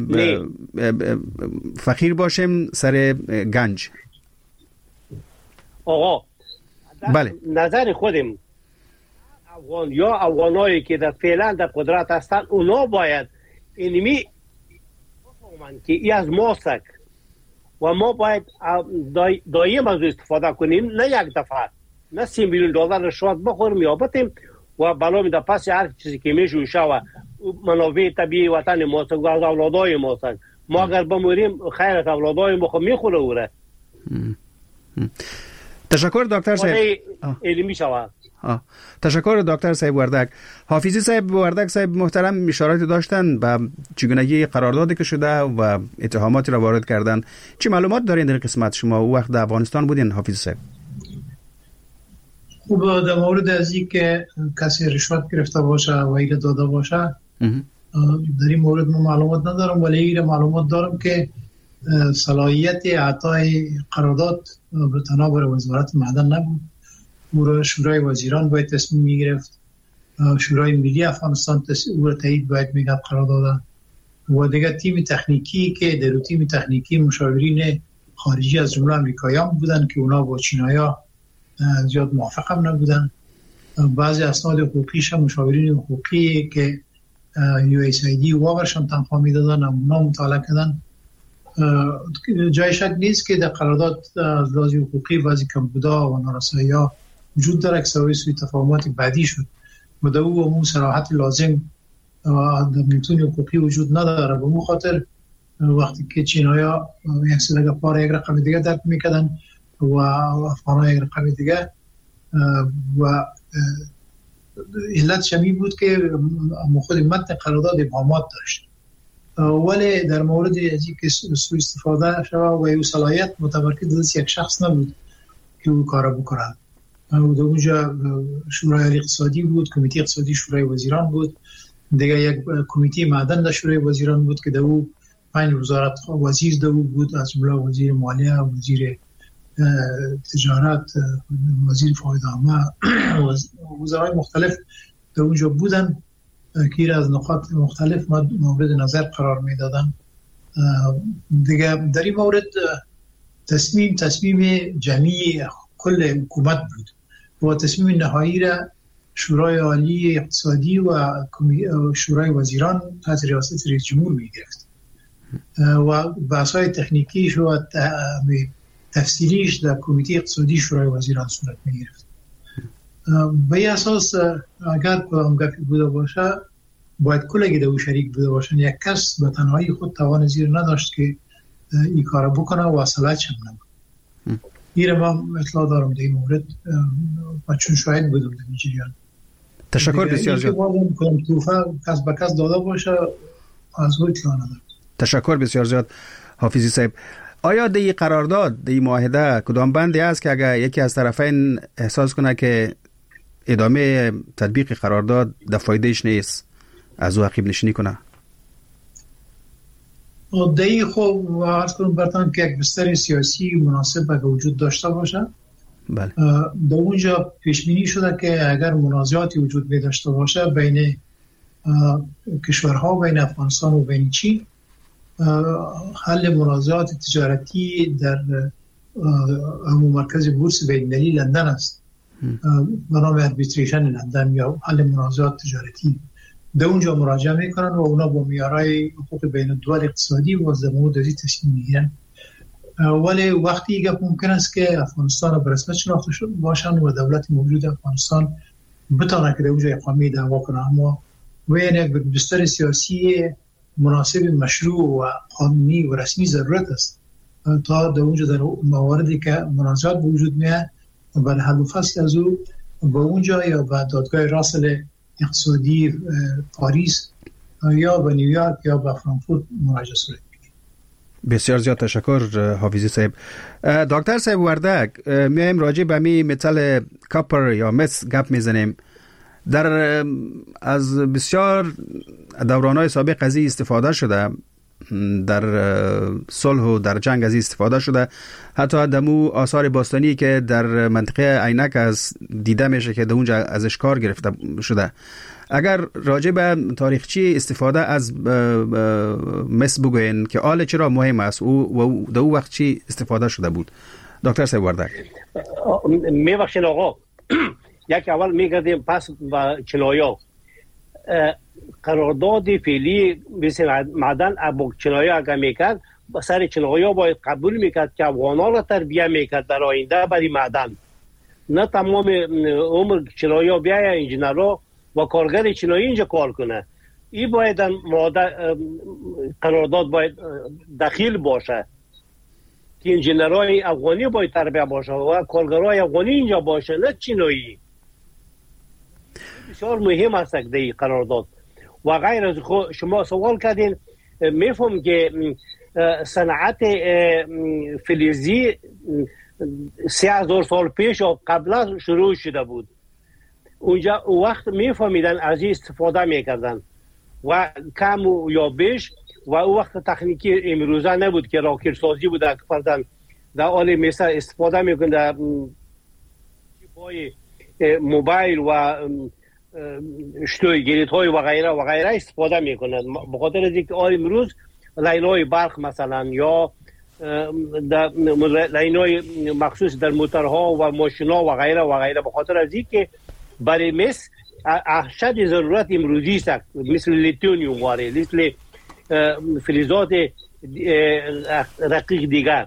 فقیر باشیم سر گنج. آقا بله نظر خودم افغان یا افغانایی که در فعلا در قدرت هستن اونا باید اینمی بفهمن که ای از ماست و ما باید دای دایم از استفاده کنیم، نه یک دفعه، نه سی میلیون دلار رشوت بخوریم یا بتیم و بلا در پس هر چیزی که میشه شوه منابع طبیعی وطن ماست و از اولادای ماست. ما اگر بموریم خیر از اولادای ما میخوره اوره. تشکر دکتر صاحب. علمی شوه. تشکر دکتر صاحب وردک. حافظی صاحب وردک صاحب محترم اشاراتی داشتن به چگونگی قراردادی که شده و اتهاماتی را وارد کردن. چه معلومات دارین در قسمت شما؟ او وقت در افغانستان بودین حافظی صاحب؟ خوب در مورد از این که کسی رشوت گرفته باشه و ایره داده باشه در این مورد من معلومات ندارم، ولی ایره معلومات دارم که صلاحیت اعطای قرارداد به تنها برای وزارت معدن نبود. او شورای وزیران باید تصمیم میگرفت، شورای ملی افغانستان او را تایید باید میکرد قرارداد، و دیگه تیم تکنیکی که در تیم تکنیکی مشاورین خارجی از جمله امریکاییان بودن که اونا با چینایا زیاد موافق هم نبودن. بعضی اسناد حقوقیش هم مشاورین حقوقی که یو ایس ای دی وابرشان تنخواه میدادن اونا مطالعه کردن. جای شک نیست که در قرارداد از لحاظ حقوقی بعضی کمبودها و نارسایی‌ها وجود داره که سبب سوء تفاهمات بعدی شد و در او اون صراحت لازم در میتون حقوقی وجود نداره. به اون خاطر وقتی که چینایا یک سلگه پار یک رقم دیگه درک میکردن و افغان‌ها یک رقم دیگه و علت شمی بود که خود متن قرارداد ابهامات داشت، ولی در مورد از اینکه سوء استفاده شده و او صلاحیت متمرکز دست یک شخص نبود که او کارا بکنه. در اونجا شورای اقتصادی بود، کمیته اقتصادی شورای وزیران بود، دیگه یک کمیته معدن در شورای وزیران بود که در او پنج وزارت وزیر در او بود، از جمله وزیر مالیه، وزیر تجارت، وزیر فاید عامه، وزرای مختلف در اونجا بودن که از نقاط مختلف مورد نظر قرار میدادن. دیگه در این مورد تصمیم تصمیم جمعی کل حکومت بود و تصمیم نهایی را شورای عالی اقتصادی و شورای وزیران تحت ریاست رئیس جمهور میگرفت و بحث‌های تکنیکیش و تفصیلیش در کمیته اقتصادی شورای وزیران صورت میگرفت. به این اساس اگر کدام گفتی بوده باشه باید کلگی در او شریک بوده باشن. یک کس به تنهایی خود توان زیر نداشت که این کار بکنه و اصلاحش هم نبود. این رو من اطلاع دارم در این مورد و چون شاید بودم در این جریان. تشکر بسیار زیاد. توفه کس به کس داده باشه از او اطلاع ندارم. تشکر بسیار زیاد حافظی صاحب. آیا در این قرارداد در این معاهده کدام بندی است که اگر یکی از طرفین احساس کنه که ادامه تطبیق قرارداد در فایدهش نیست از او عقب نشینی کنه؟ دایی خب عرض کنم برتان که یک بستر سیاسی مناسب اگر وجود داشته باشه، بله، در اونجا پیشبینی شده که اگر منازعاتی وجود می داشته باشه بین کشورها، بین افغانستان و بین چین، حل منازعات تجارتی در مرکز بورس بین‌المللی لندن است به نام اربیتریشن لندن یا حل منازعات تجارتی. در اونجا مراجعه میکنن و اونا با معیارهای حقوق بین الدول اقتصادی و از مورد ازی تصمیم میگیرن. ولی وقتی گپ ممکن است که افغانستان به رسمیت شناخته باشن و دولت موجود افغانستان بتونه که در اونجا اقامه دعوا کنه، اما و یک بستر سیاسی مناسب مشروع و قانونی و رسمی ضرورت است تا در اونجا در مواردی که منازعات به وجود میاد برای حل و فصل از او به اونجا یا به دادگاه راسل اقتصادی پاریس یا به نیویورک یا به فرانکفورت مراجعه صورت میگیره. بسیار زیاد تشکر حافظی صاحب. دکتر صاحب وردک، میایم راجع به می مثال کاپر یا مس گپ میزنیم. در از بسیار دورانهای سابق از این استفاده شده، در صلح و در جنگ از این استفاده شده، حتی دمو آثار باستانی که در منطقه عینک از دیده میشه که در اونجا ازش کار گرفته شده. اگر راجع به تاریخچی استفاده از مس بگوین که آل چرا مهم است او و در او وقت چی استفاده شده بود؟ دکتر صاحب وردک. میبخشید آقا، یک اول میگردیم پس و چنایا قرارداد فعلی مثل معدن ابو چنایا اگر میکرد سر چنایا باید قبول میکرد که افغانا را تربیه میکرد در آینده برای معدن، نه تمام عمر چنایا بیاید انجینرها و کارگر چنایی اینجا کار کنه. این باید ماده قرارداد باید دخیل باشه که انجینرهای افغانی باید تربیه باشه و کارگرهای افغانی اینجا باشه، نه چینایی. بسیار مهم است که قرارداد و غیر از خود شما سوال کردین. میفهم که صنعت فلزی سه هزار سال پیش و قبلا شروع شده بود. اونجا او وقت میفهمیدن از این استفاده میکردن و کم و یا بیش، و او وقت تکنیکی امروزه نبود که راکت سازی بود که فرضاً در حال مثل استفاده میکنن در بای موبایل و شتوی گریت های و غیره و غیره استفاده میکنن. بخاطر از اینکه آر امروز لاین‌های برق مثلا یا در لاین‌های مخصوص در موتورها و ماشین‌ها و غیره و غیره، بخاطر از اینکه برای مس اشد ضرورت امروزی است، مثل لیتیوم واره، مثل فلزات رقیق دیگر.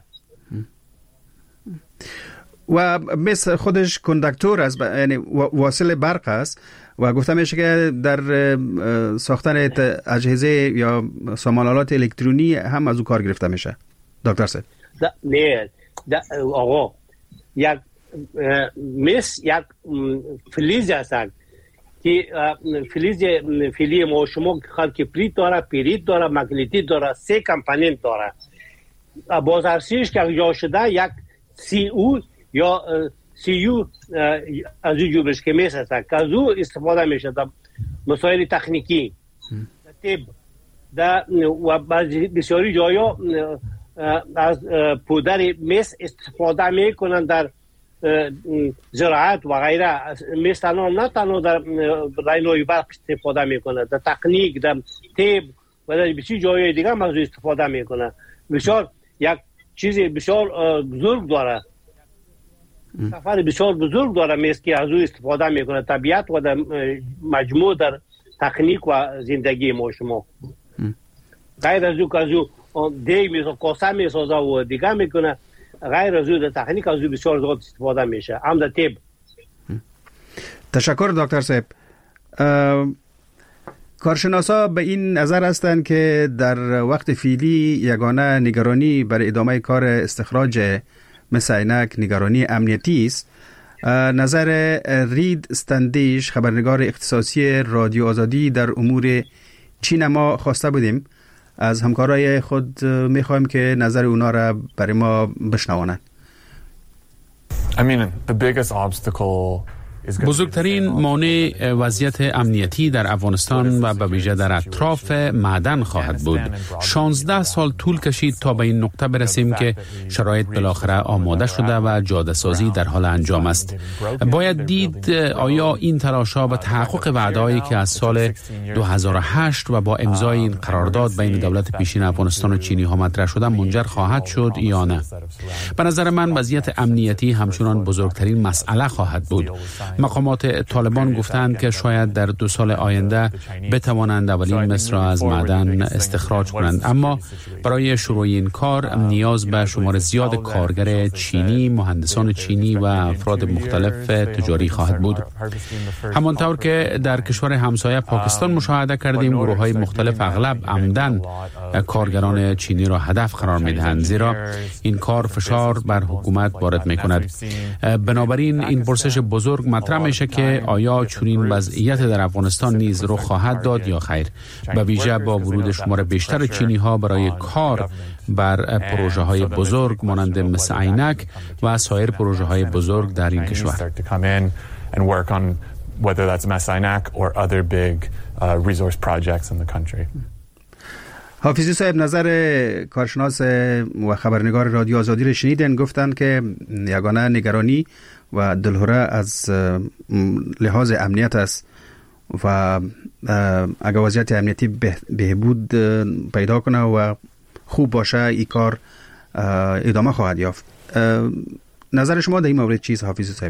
و مس خودش کندکتور است، یعنی واصل برق است و گفته میشه که در ساختن اجهزه یا سامان‌آلات الکترونی هم از او کار گرفته میشه. دکتر صاحب نه آقا، یک مس یک فلز است که فلز فیلی ما شما خط کبریت داره، پیریت داره، مگنتیت داره، سه کامپوننت داره. بازرسیش که جا شده یک سی او یا سی یو از او جوبش که میسه که از او استفاده میشه در مسائل تکنیکی طب در و بسیاری جایا از پودر مس استفاده میکنن در زراعت و غیره. مس تنها نه تنها در لاین‌های برق استفاده میکنه، در تکنیک، در طب و در بسیاری جای دیگه هم از او استفاده میکنه. بسیار یک چیز بسیار بزرگ داره، سفر بسیار بزرگ داره مس که از او استفاده میکنه طبیعت و در مجموع در تکنیک و زندگی ما شما. غیر از او که از او دیگ میسازه، کاسه میسازه و دیگه میکنه، غیر از او در تکنیک از او بسیار زیاد استفاده میشه، هم در طب. تشکر دکتر صاحب. کارشناسا به این نظر هستند که در وقت فعلی یگانه نگرانی برای ادامه کار استخراج مثل عینک نگرانی امنیتی است. نظر رید استندیش، خبرنگار اختصاصی رادیو آزادی در امور چین، ما خواسته بودیم از همکارای خود میخوایم که نظر اونا را برای ما بشنوانند. I mean, the biggest obstacle بزرگترین مانع وضعیت امنیتی در افغانستان و به ویژه در اطراف معدن خواهد بود. شانزده سال طول کشید تا به این نقطه برسیم که شرایط بالاخره آماده شده و جاده سازی در حال انجام است. باید دید آیا این تلاش‌ها به تحقق وعده‌ای که از سال دو هزار و هشت و با امضای این قرارداد بین دولت پیشین افغانستان و چینی ها مطرح شده منجر خواهد شد یا نه. به نظر من وضعیت امنیتی همچنان بزرگترین مسئله خواهد بود. مقامات طالبان گفتند که شاید در دو سال آینده بتوانند اولین مس را از معدن استخراج کنند، اما برای شروع این کار نیاز به شمار زیاد کارگر چینی، مهندسان چینی و افراد مختلف تجاری خواهد بود. همانطور که در کشور همسایه پاکستان مشاهده کردیم، گروه‌های مختلف اغلب عمدن کارگران چینی را هدف قرار می‌دهند، زیرا این کار فشار بر حکومت وارد می‌کند. بنابراین این پرسش بزرگ مطرح میشه که آیا چنین وضعیت در افغانستان نیز رخ خواهد داد یا خیر، به ویژه با ورود شمار بیشتر چینی ها برای کار بر پروژه های بزرگ مانند مثل عینک و سایر پروژه های بزرگ در این کشور. حافظی صاحب، نظر کارشناس و خبرنگار رادیو آزادی را شنیدن. گفتند که یگانه نگرانی و دلهره از لحاظ امنیت است و اگر وضعیت امنیتی بهبود پیدا کنه و خوب باشه این کار ادامه خواهد یافت. نظر شما در این مورد چیست حافظی صاحب؟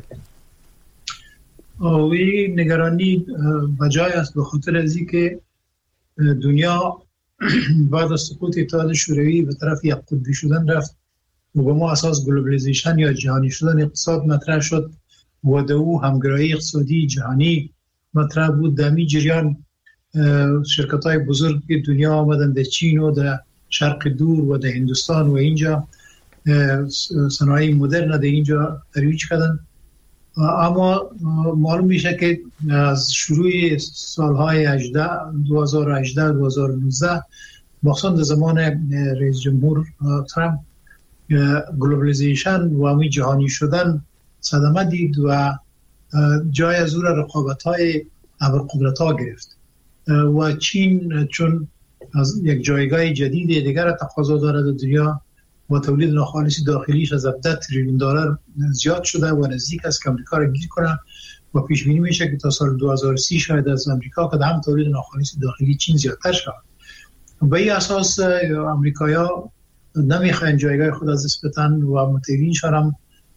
اوی نگرانی بجای است، به خاطر از اینکه دنیا بعد از سقوط اتحاد شوروی به طرف یک قطبی شدن رفت و با ما اساس گلوبالیزیشن یا جهانی شدن اقتصاد مطرح شد و دو همگرایی اقتصادی جهانی مطرح بود. در می جریان شرکت‌های بزرگ دنیا آمدن در چین و در شرق دور و در هندوستان و اینجا صنایع مدرن در اینجا ترویج کردن. اما معلوم میشه که از شروع سالهای دو هزار و هجده دو هزار و نوزده مخصوصا در زمان رئیس جمهور ترامپ گلوبالیزیشن و همی جهانی شدن صدمه دید و جای از او را رقابت‌های ابرقدرت‌ها گرفت و چین چون از یک جایگاه جدید دیگر تقاضا دارد در دنیا و تولید ناخالص داخلیش از هفده تریلیون دلار زیاد شده و نزدیک است که امریکا را گیر کنه و پیش بینی میشه که تا سال دو هزار و سی شاید از امریکا که هم تولید ناخالص داخلی چین زیادتر شود. به این اساس امریکایی‌ها نمیخواین جایگاه خود از دست بدن و متحدینشان هم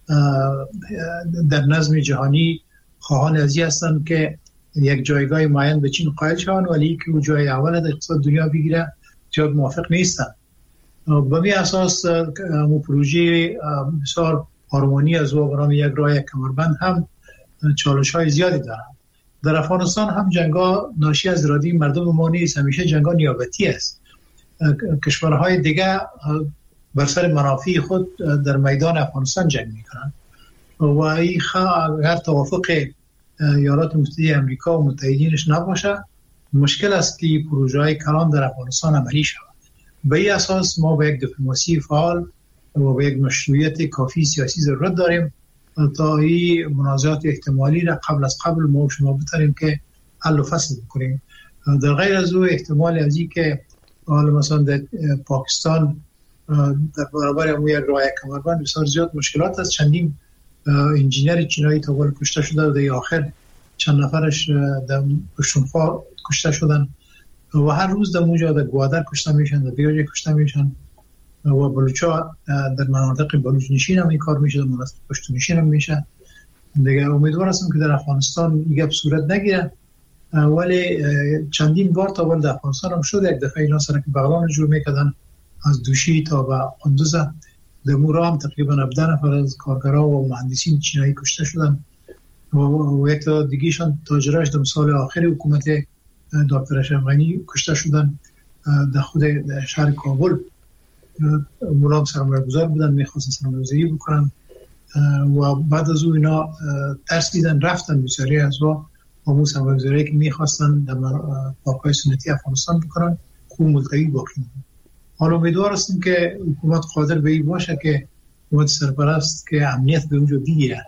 در نظم جهانی خواهان ازی هستند که یک جایگاه معین به چین قائل شوند ولی که او جای اول در اقتصاد دنیا بگیره زیاد موافق نیستند. به این اساس مو پروژه بسیار هارمونی از و برای یک راه کمربند هم چالش‌های زیادی دارند. در افغانستان هم جنگا ناشی از اراده مردم ما نیست، همیشه جنگا نیابتی است. کشورهای دیگه بر سر منافع خود در میدان افغانستان جنگ میکنند و این اگر توافق ایالات متحده آمریکا و متحدینش نباشه مشکل است که پروژه های کلان در افغانستان عملی شود. به این اساس ما با یک دیپلماسی فعال و با یک مشروعیت کافی سیاسی ضرورت داریم تا این منازعات احتمالی را قبل از قبل ما شما بتریم که حل و فصل بکنیم. در غیر از او احتمال از این که حالا مثلا در پاکستان در برابر همون یک راه کمربند بسیار زیاد مشکلات است. چندین انجینر چینایی تا حالا کشته شده و در آخر چند نفرش در پشتونخوا کشته شدن و هر روز در اونجا در گوادر کشته میشن، در بیاجه کشته میشن و بلوچا در مناطق بلوچ نشین هم این کار میشه، در مناطق پشتون نشین هم میشه. دیگه امیدوار هستم که در افغانستان این گپ صورت نگیره ولی چندین بار تا ول در افغانستان هم شده. یک دفعه اینا سرک بغلان جور میکردن از دوشی تا به قندوز در مورا هم تقریبا هفده نفر از کارگرها و مهندسین چینایی کشته شدن و, و یک تا دیگهشان تاجراش در سال آخر حکومت دکتر اشرف غنی کشته شدن در خود شهر کابل. مولام سرمایه‌گذار بودن میخواستن سرمایه‌گذاری بکنن و بعد از اون اینا ترس دیدن رفتن بسیاری از با همون سرمایه‌گذاری که میخواستن در پارک‌های سنتی افغانستان بکنن خوب ملتقی باقی موند. حالا امیدوار هستیم که حکومت قادر به این باشه که حکومت سرپرست که امنیت به اونجا بگیره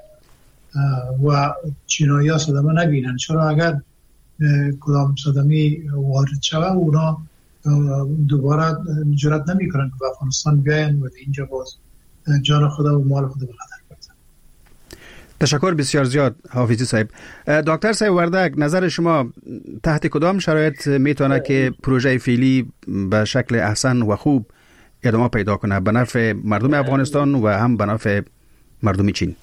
و چینایی‌ها صدمه نبینن. چرا اگر کدام صدمی وارد شوه اونا دوباره جرأت نمی‌کنن که به افغانستان بیاین و اینجا باز جان خدا و مال خدا به خطر بردن. تشکر بسیار زیاد حافظی صاحب. دکتر صاحب وردک، نظر شما تحت کدام شرایط میتونه که پروژه فعلی به شکل احسن و خوب ادامه پیدا کنه به نفع مردم افغانستان و هم به نفع مردم چین؟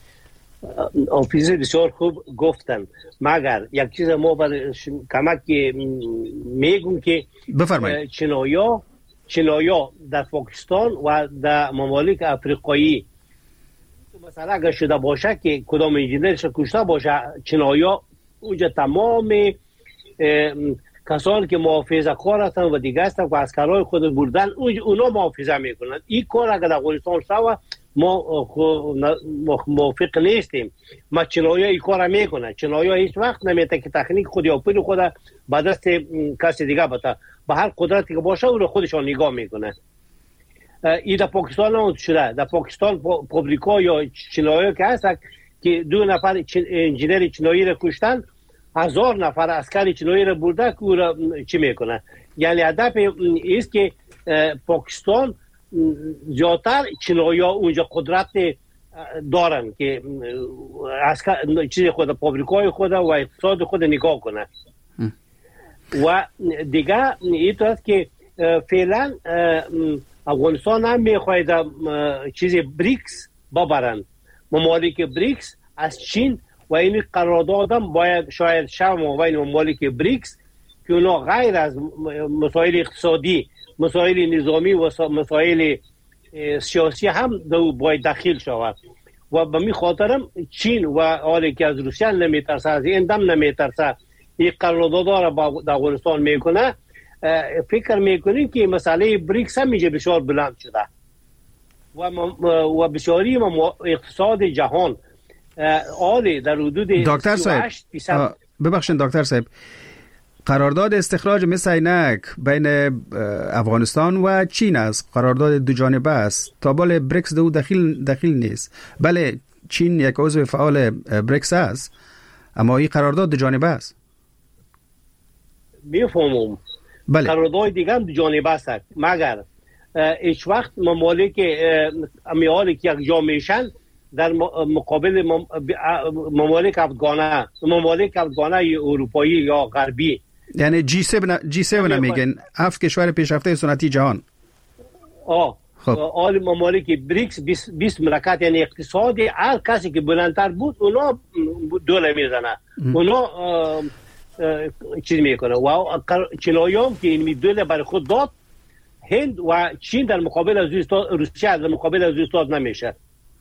حافظی بسیار خوب گفتن، مگر یک چیز ما بر کمک میگم که بفرمایید. چینایا چینایا در پاکستان و در ممالک افریقایی مثلا اگر شده باشه که کدام انجینرش کشته باشه، چینایا اونجا تمام کسانی که محافظه کار هستن و دیگه هستن و عسکرای خود بردن اونا محافظه میکنن. این کار اگر در افغانستان شده ما موافق نیستیم. ما چینایا این کار میکنن. چینایا هیچ وقت نمیته که تکنیک خود یا پول خود به دست کسی دیگه بده، به هر قدرتی که باشه اون خودشان نگاه میکنه. این در پاکستان هم شده. در پاکستان پابلیکا یا چینایا که هست که دو نفر انجینر چینایی را کشتن، هزار نفر عسکر چینایی را برده که او را چی میکنه. یعنی هدف است که پاکستان زیادتر چینایا اونجا قدرت دارن که عسکر چیز خود پابلیکای خود و اقتصاد خود نگاه کنه. و دیگه این تو است که فعلا افغانستان هم میخواهد چیز بریکس ببرن. ممالک بریکس از چین و این قرارداد هم باید شاید شب مابین ممالک بریکس که اونا غیر از مسائل اقتصادی، مسائل نظامی و مسائل سیاسی هم دو باید داخل شود. و به می خاطرم چین و حالی که از روسیه نمیترسه، از این دم نمیترسه، این قرارداد را با افغانستان میکنه، فکر میکنیم که مسئله بریکس هم میشه بسیار بلند شده و و بسیاری اقتصاد جهان حالی در حدود دکتر صاحب ببخشید دکتر صاحب، قرارداد استخراج مس عینک بین افغانستان و چین است، قرارداد دو جانبه است. تا بال بریکس دو دخیل دخیل نیست. بله چین یک عضو فعال بریکس است، اما این قرارداد دو جانبه است. میفهمم. بله. قرارداد دیگه هم دو جانبه است، مگر هیچ وقت ممالک امیالی که یک جا میشن در مقابل ممالک افغانه ممالک افغانه اروپایی یا غربی، یعنی جی هفت جی هفت میگن، هفت کشور پیشرفته صنعتی جهان. آه خب آل ممالک بریکس بیست مملکت، یعنی اقتصادی هر کسی که بلندتر بود اونا دوله میزنه، اونا چیز میکنه. و چینایی‌ها که این دوله برای خود داد، هند و چین در مقابل از روسیه در مقابل از استاد نمیشه.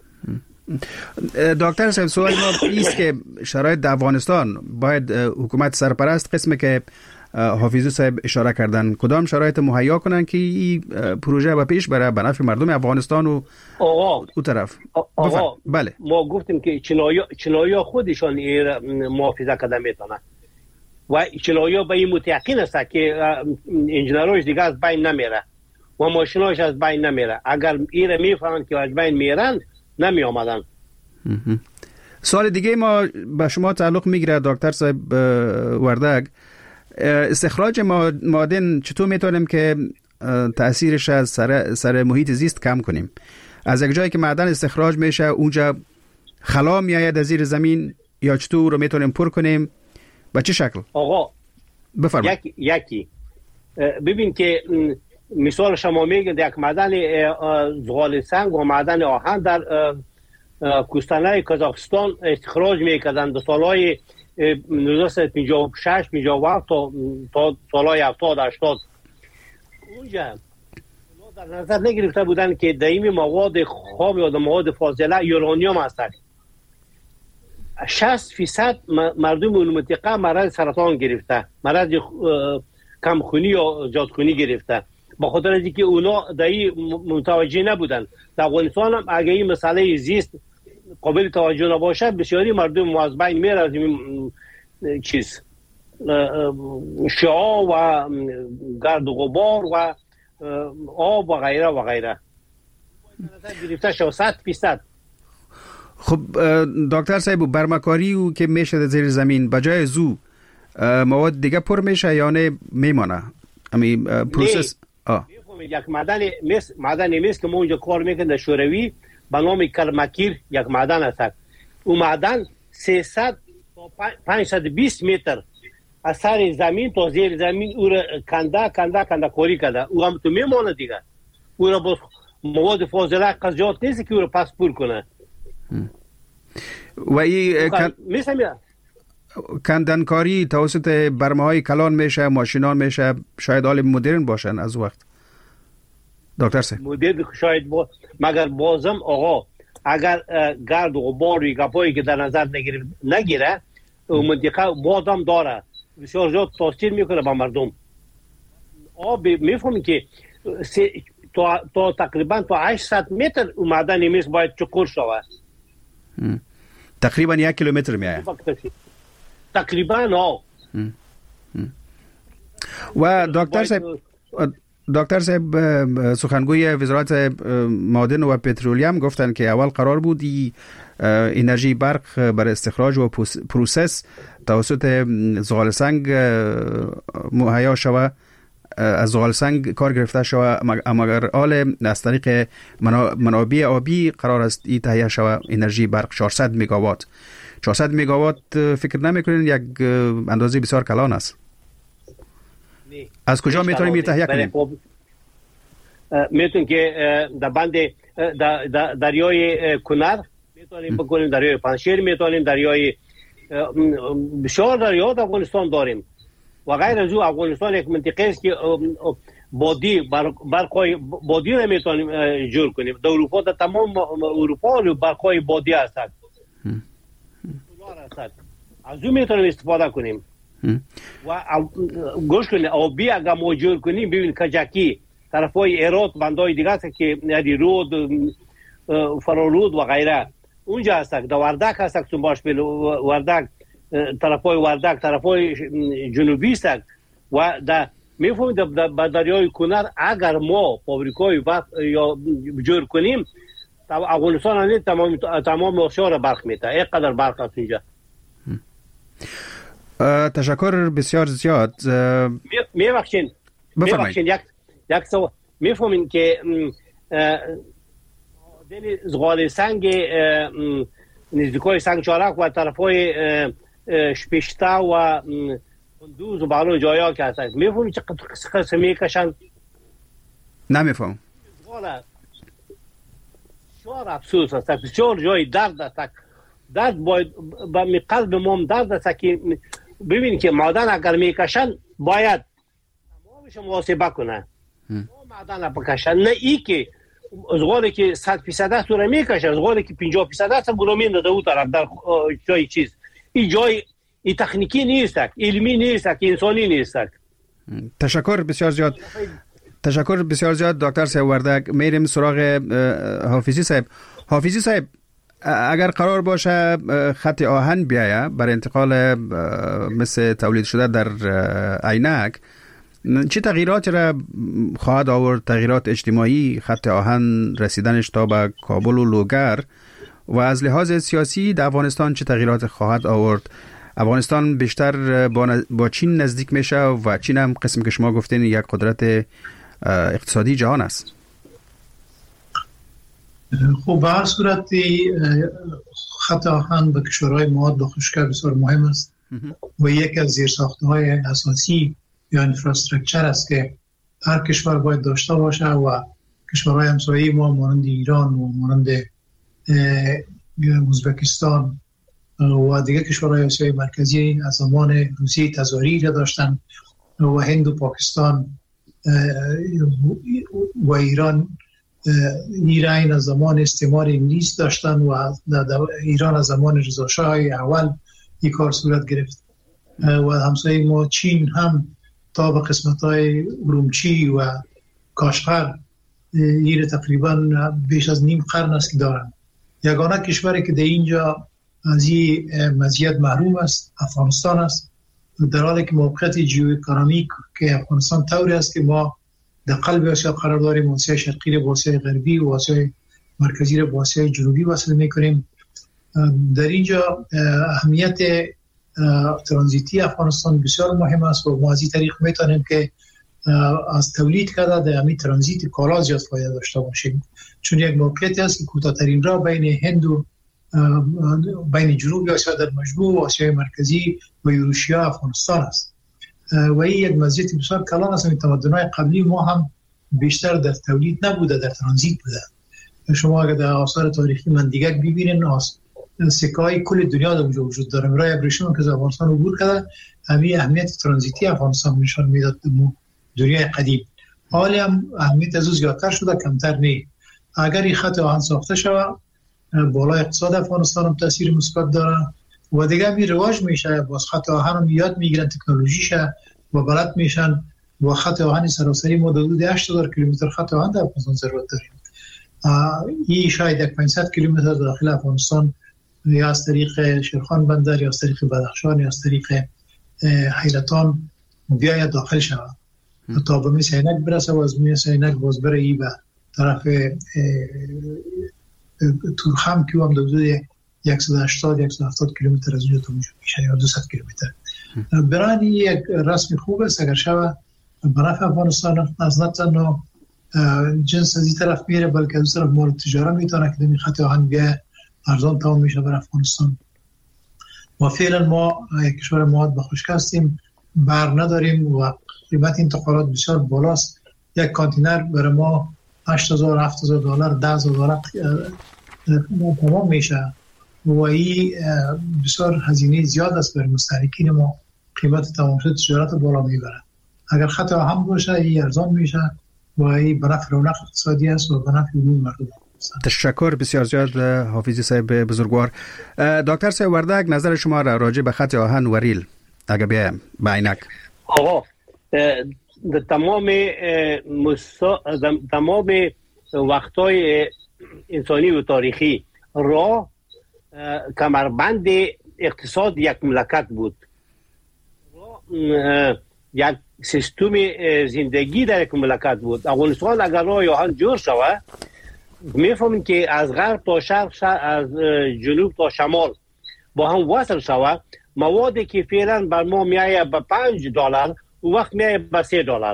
دکتر صاحب سوال ما ایست که شرایط در افغانستان باید حکومت سرپرست قسمی که حافظی صاحب اشاره کردن کدام شرایط مهیا کنن که این پروژه به پیش بره به نفع مردم افغانستان و آقا اون طرف؟ آقا بله ما گفتیم که چینایی‌ها چینایی‌ها خودشان محافظه کردن میتونن و چینایی‌ها به این متأکد هستند که انجینرهاش دیگه از بین نمیره و ماشیناش از بین نمیره. اگر ایره میفهمن که از بین میرن نمی آمدن. سوال دیگه ما به شما تعلق میگیره دکتر صاحب وردگ. استخراج معادن چطور میتونیم که تأثیرش از سر, سر محیط زیست کم کنیم؟ از یک جایی که معدن استخراج میشه اونجا خلا میآید از زیر زمین، یا چطور رو میتونیم پر کنیم؟ به چه شکل؟ آقا بفرمایید. یکی یکی ببین که مثال شما میگید یک معدن زغال سنگ و معدن آهن در کوستانه کازاخستان استخراج میکردن در سالهای نوزده پنجاه و شش پنجاه و هفت تا تا سالهای هفتاد هشتاد. اونجا در نظر نگرفته بودن که دائمی مواد خام یا مواد فاضله یورانیوم هست. شصت درصد مردم اون منطقه مرض سرطان گرفته، مرض کمخونی یا زیادخونی گرفته، با خاطر از اینکه اونا دایی متوجه نبودن. در افغانستان هم اگه این مسئله زیست قابل توجه نباشه بسیاری مردم از بین میره از این چیز شعاع و گرد و غبار و آب و غیره و غیره گرفته شو صد درصد. خب دکتر صاحب برمکاری او که میشه در زیر زمین بجای زو مواد دیگه پر میشه یا نه میمانه؟ امی پروسس آه یک معدن مس معدن مس که ما اونجا کار میکنیم در شوروی به نام کرمکیر یک معدن است. اون معدن سیصد تا پانصد و بیست متر از سر زمین تا زیر زمین او را کنده کنده کنده کاری کرده. او هم تو میمانه دیگه. او را با مواد فاضله قضیات نیست که او را پس پر کنه. و این کن... میسمیه کندنکاری توسط برمه‌های کلان میشه، ماشینان میشه، شاید آل مدرن باشن از وقت دکتر صاحب مدرن شاید با... مگر بازم آقا اگر گرد و غبار و گپایی که در نظر نگیره نگیره اون منطقه بادم داره بسیار زیاد تاثیر میکنه با مردم. آب میفهمی که سی... تا... تا تقریبا تا هشتصد متر اون معدن میز باید چکور شود. تقریبا یک کیلومتر میایه تقریبا. ها و دکتر صاحب دکتر صاحب سخنگوی وزارت معادن و پترولیم گفتن که اول قرار بود ای انرژی برق برای استخراج و پروسس توسط زغال سنگ مهیا شود، از زغال سنگ کار گرفته شود، اما اگر آل از طریق منابع آبی قرار است ای تهیه شود انرژی برق چهارصد مگاوات. چهارصد مگاوات فکر نمیکنین یک اندازه بسیار کلان است؟ از کجا میتونیم این تهیه کنیم؟ میتونیم که در بند دریای کنر میتونیم بکنیم، دریای پنشیر میتونیم، دریای بسیار دریا در افغانستان داریم و غیر از او افغانستان یک منطقه است که بادی برقای بادی رو میتونیم جور کنیم. در اروپا در تمام اروپا برقای بادی هستند، از او میتونیم استفاده کنیم و گوش کنیم. آبی اگر ما جور کنیم ببین کجکی طرفای هرات بندای دیگه هست که یعنی رود فرارود و غیره اونجا هست. در وردک هست که باش بل وردک طرفای وردک طرفای جنوبی است و در میفهمید در دریای کنر اگر ما فابریکای وقت یا جور کنیم افغانستان هم تمام تمام آسیا برق میده. اینقدر برق است اینجا. تشکر بسیار زیاد. میبخشین میبخشین یک یک سو میفهمین که دل زغال سنگ نزدیکای سنگ چارک و طرفای شپشته و کندوز و بالو جایا که هست میفهمین چه قسم میکشن؟ نمیفهم. بسیار افسوس است، بسیار جای درد است. درد باید به قلب ما درد است که ببین که معدن اگر میکشن باید تمامش محاسبه کنه. معدن بکشن، نه ای که زغالی که صد درصد است رو میکشه، زغالی که پنجاه درصد است رو میندازه اون طرف در جای چیز. این جای این تکنیکی نیست، علمی نیست، انسانی نیست. تشکر بسیار زیاد. تشکر بسیار زیاد دکتر صاحب وردک. میریم سراغ حافظی صاحب. حافظی صاحب اگر قرار باشه خط آهن بیایه برای انتقال مثل تولید شده در عینک، چه تغییراتی را خواهد آورد؟ تغییرات اجتماعی خط آهن رسیدنش تا به کابل و لوگر و از لحاظ سیاسی در افغانستان چه تغییرات خواهد آورد؟ افغانستان بیشتر با چین نزدیک میشه و چین هم قسم که شما گفتین یک قدرت اقتصادی جهان است. خب به هر صورت خط آهن به کشورهای مواد با خشکی بسیار مهم است و یک از زیرساختهای اساسی یا انفراستراکچر است که هر کشور باید داشته باشه و کشورهای همسایه ما مانند ایران و مانند ازبکستان و دیگر کشورهای آسیای مرکزی از زمان روسیه تزاری را داشتن و هند و پاکستان و ایران ایران از زمان استعمار انگلیس داشتن و ایران از زمان رضا شاه اول این کار صورت گرفت و همسایه ما چین هم تا به قسمت‌های ارومچی و کاشغر این تقریبا بیش از نیم قرن است که دارن. یگانه کشوری که در اینجا از این مزیت محروم است افغانستان است، در حالی که موقعیت ژئواکونومیک که افغانستان طوری است که ما در قلب آسیا قرار داریم، آسیای شرقی را با آسیای غربی و آسیای مرکزی را با آسیای جنوبی وصل می‌کنیم. در اینجا اهمیت ترانزیتی افغانستان بسیار مهم است و ما از این طریق میتونیم که از تولید کرده در همین ترانزیت کالا زیاد فایده داشته باشیم، چون یک موقعیتی است که کوتاه‌ترین راه بین هند و بین جنوب آسیا در مجموع و آسیای مرکزی و اروشیا افغانستان است و این یک مزیت بسیار کلان است. تمدن‌های قبلی ما هم بیشتر در تولید نبوده، در ترانزیت بوده. شما اگر در آثار تاریخی مندیگک ببینید سکه‌های کل دنیا در اونجا وجود داره. برای ابریشم که از افغانستان عبور کرده همین اهمیت ترانزیتی افغانستان نشان میداد در دنیای قدیم. حالی هم اهمیت از او زیادتر شده، کمتر نه. اگر این خط آهن ساخته شود بالای اقتصاد افغانستان هم تاثیر مثبت داره و دیگه می رواج میشه. باز خط آهن هم یاد میگیرن تکنولوژیشه و بلد میشن و خط آهن سراسری ما حدود هشت هزار کیلومتر خط آهن در افغانستان ضرورت داریم. این شاید پانصد کیلومتر داخل افغانستان یا از طریق شیرخان بندر یا از طریق بدخشان یا از طریق حیرتان بیاید داخل شود تا به مثل اینک برسه و از مثل اینک باز بره ای به طرف تورخم که هم حدود صد و هشتاد صد و هفتاد کیلومتر از اونجا تا اونجا میشه یا دویست کیلومتر. برای یک رسم خوب است اگر شود به نفع افغانستان از نه تنها جنس از این طرف میره بلکه از طرف مورد تجاره میتونه که در خط آهن بیاید ارزان تمام میشه بر افغانستان. و فعلا ما یک کشور مواد به خشک هستیم، بر نداریم و قیمت انتقالات بسیار بالاست. یک کانتینر برای ما هشت هزار هفت هزار دلار ده هزار دلار تمام میشه و این بسیار هزینه زیاد است برای مستهلکین ما. قیمت تمام شد تجارت بالا میبره. اگر خط آهن باشه این ارزان میشه و این به نفع رونق اقتصادی است و به نفع عموم مردم. تشکر بسیار زیاد حافظی صاحب بزرگوار. دکتر صاحب وردک نظر شما را راجع به خط آهن و ریل اگه بیایم به عینک. آقا در تمام مسا... تمام وقتای انسانی و تاریخی راه کمربند اقتصاد یک مملکت بود. یک سیستم زندگی در یک مملکت بود. افغانستان اگر راه آهن جور شود میفهمیم که از غرب تا شرق، از جنوب تا شمال با هم وصل شود، موادی که فعلا بر ما میایه به پنج دلار اون وقت میایه به سه دلار.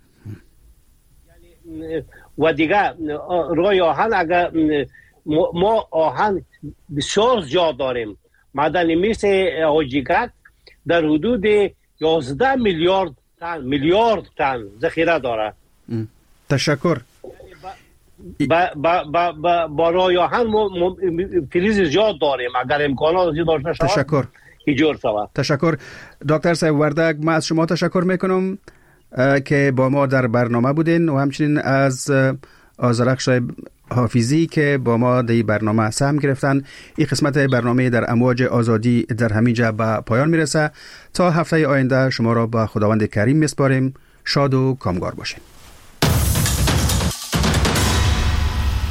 و دیگه راه آهن اگر ما آهن بسیار زیاد داریم، معدن مس آجیگک در حدود یازده میلیارد تن میلیارد تن ذخیره داره. تشکر. با با با با, با راه آهن ما فلز زیاد داریم، اگر امکانات زیاد داشته شود تشکر ایجور شود. تشکر دکتر صاحب وردک، ما از شما تشکر میکنم که با ما در برنامه بودین و همچنین از آذرخش صاحب حافظی که با ما در برنامه سهم گرفتن. این قسمت برنامه در امواج آزادی در همینجا به پایان میرسه. تا هفته آینده شما را به خداوند کریم میسپاریم. شاد و کامگار باشین.